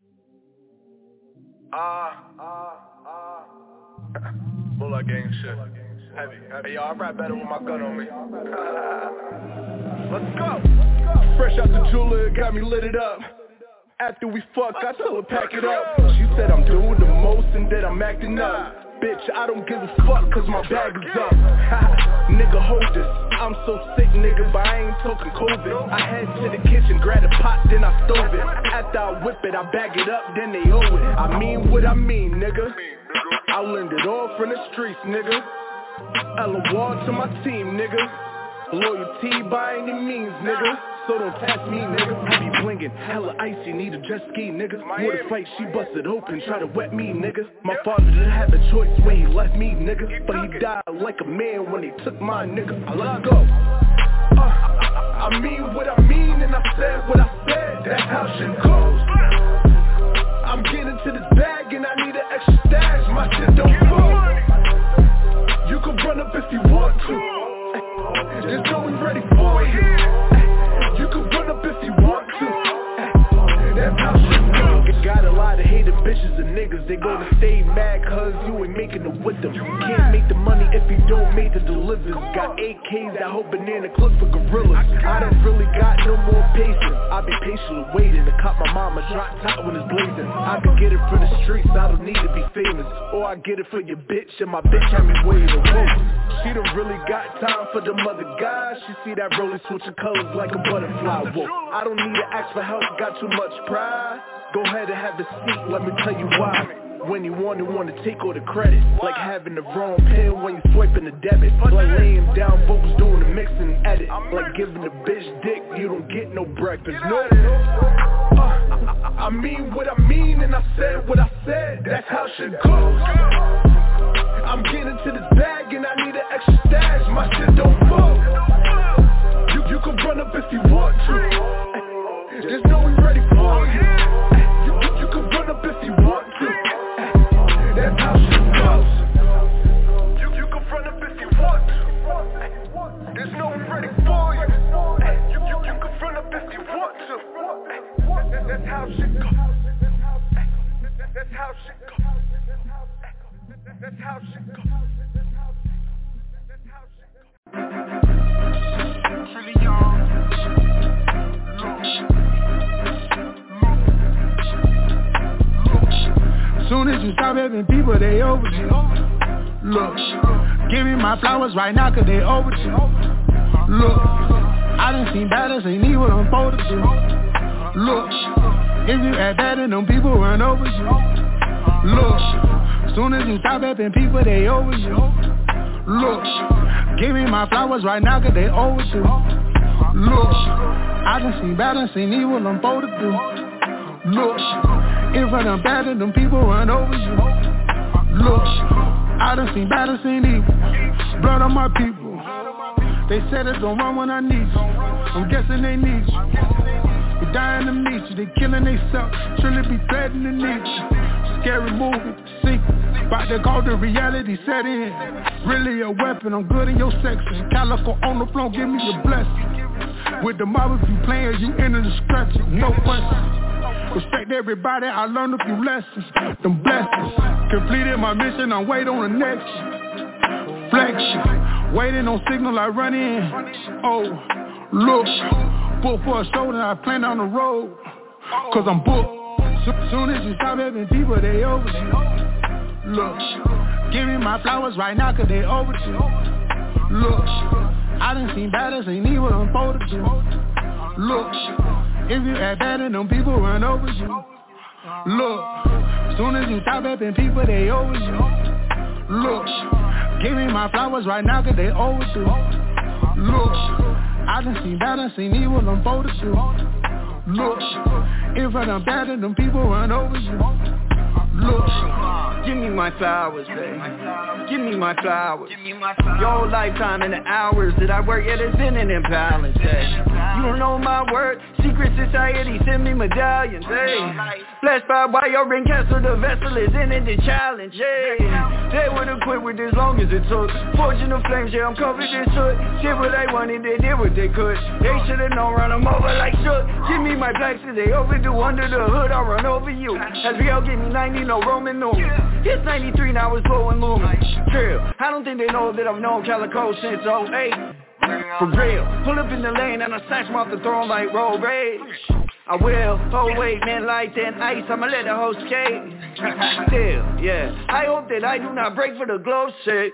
Ah, ah, ah. Bullet gang shit. Heavy, heavy. Hey, yo, I rap better with my gun on me. Let's go. Fresh out the jeweler, it got me lit it up. After we fuck, I tell her pack it up. She said I'm doing the most and that I'm acting up. Bitch, I don't give a fuck cause my bag is up. Nigga, hold this. I'm so sick, nigga, but I ain't talking COVID. I head to the kitchen, grab a pot, then I stove it. After I whip it, I bag it up, then they owe it. I mean what I mean, nigga. I learned it all from the streets, nigga. Ella Ward to my team, nigga. Loyalty by any means, nigga. So don't test me, nigga. I be blingin', hella icy, need a jet ski, nigga. With a fight, she busted open, try to wet me, nigga. My father didn't have a choice when he left me, nigga. But he died like a man when he took my nigga. Let's go. Uh, I mean what I mean and I said what I said. That's how shit goes. I'm getting to this bag and I need an extra stash. My shit don't fall. You can run up if you want to. Just know we ready for you. You can run up if you want to. That's how shit goes. Got a lot of hated bitches and niggas. They gonna stay mad cause you ain't making it with them. You can't make the money if you don't make the delivers. Got A Ks that hold banana clips for gorillas. I don't really got no more patience. I be patiently waiting to cop my mama drop top when it's blazing. I can get it from the streets, I don't need to be famous. Or I get it for your bitch and my bitch had me waiting to wait. She don't really got time for them other guys. She see that rolling switching colors like a butterfly. Whoa, I don't need to ask for help, got too much pride. Go ahead and have a seat, let me tell you why. When you want to want to take all the credit. Like having the wrong pen when you swiping the debit. Like laying down vocals doing the mix and edit. Like giving the bitch dick, you don't get no breakfast. No. Uh, I mean what I mean and I said what I said. That's how shit goes. I'm getting to this bag and I need an extra stash. My shit don't fall. You, you can run up if you want to. Just know we ready for you. You, you can run up if you want to. That's how shit goes. You, you can run up if you want to. There's no one ready for you. You, you, you can run up if you want to. That's how shit goes. That's how shit goes. That's how shit goes. That's how shit goes. Really young. Soon as you stop having people, they over you. Look, give me my flowers right now, cause they over you. Look, I done seen battles, ain't need what I'm supposed to do. Look, if you act bad and them people run over you. Look, soon as you stop having people, they over you. Look, give me my flowers right now, cause they over you. Look, I done seen bad, done seen evil, I'm bold to do. Look, if I done bad, then them people run over you. Look, I done seen bad, done seen evil, blood on my people. They said it don't run when I need you. I'm guessing they need you. They dying to meet you, they killing themselves, truly be threatening to need you. Scary movie, secret, about to call the reality set in. Really a weapon, I'm good in your section. Calico on the floor, give me your blessing. With the mob, if you playing, you enter the stretcher, no question. Respect everybody, I learned a few lessons. Them blessings, completed my mission, I'm waiting on the next flexion. Waiting on signal, I run in. Oh, look, booked for a show that I plan on the road. Cause I'm booked. So, soon as you stop having people, they over you. Look, give me my flowers right now cause they overdue. Look, I done seen bad as ain't evil, I'm supposed to do. Look, if you act bad and them people run over you. Look, soon as you stop having people, they over you. Look, give me my flowers right now cause they overdue. Look, I done seen bad, I seen evil, I'm supposed to do. Look, if I done bad and them people run over you. Look, give me my flowers, baby. Give me my flowers. Your whole lifetime and the hours that I work, yeah, there's been an imbalance, hey. You don't know my word, secret society send me medallions, hey. Blessed by why your ring castle, the vessel is in it, the challenge, hey. They would've quit with as long as it took. Fortune of flames, yeah, I'm covered in soot. Did what they wanted, they did what they could. They should've known, run them over like shook. Give me my blacks cause they overdue. Under the hood, I'll run over you. S B L give me ninety, no Roman numerals. It's ninety-three, now it's blowing lumen. True, I don't think they know that I've known Calico since oh eight. For real, pull up in the lane and I snatch him off the throne like road rage. I will, oh wait, man, like that ice, I'ma let the host skate. Still, yeah, I hope that I do not break for the glow shit.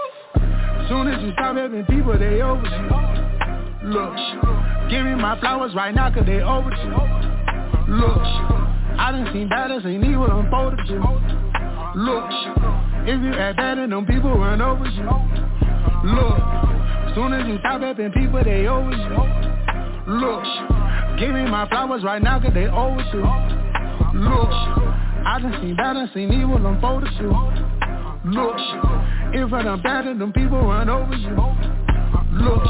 Soon as you stop having people, they over you. Look, give me my flowers right now cause they over you. Look, I done seen bad as ain't evil, I'm supposed to do. Look, if you act bad and them people run over you. Look, soon as you stop having people, they over you. Look, give me my flowers right now cause they overdue. Look, I done seen bad, I seen evil, I'm supposed to do. Look, if I done bad and them people run over you. Look.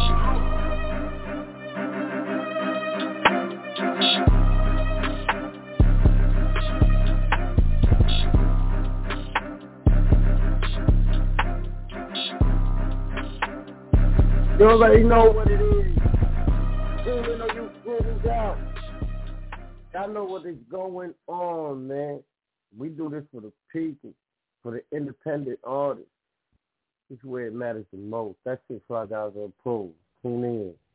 You already know what it is. Even though you screwed out. Y'all know what is going on, man. We do this for the people, for the independent artists. This is where it matters the most. That's it, five thousand approved. Tune in.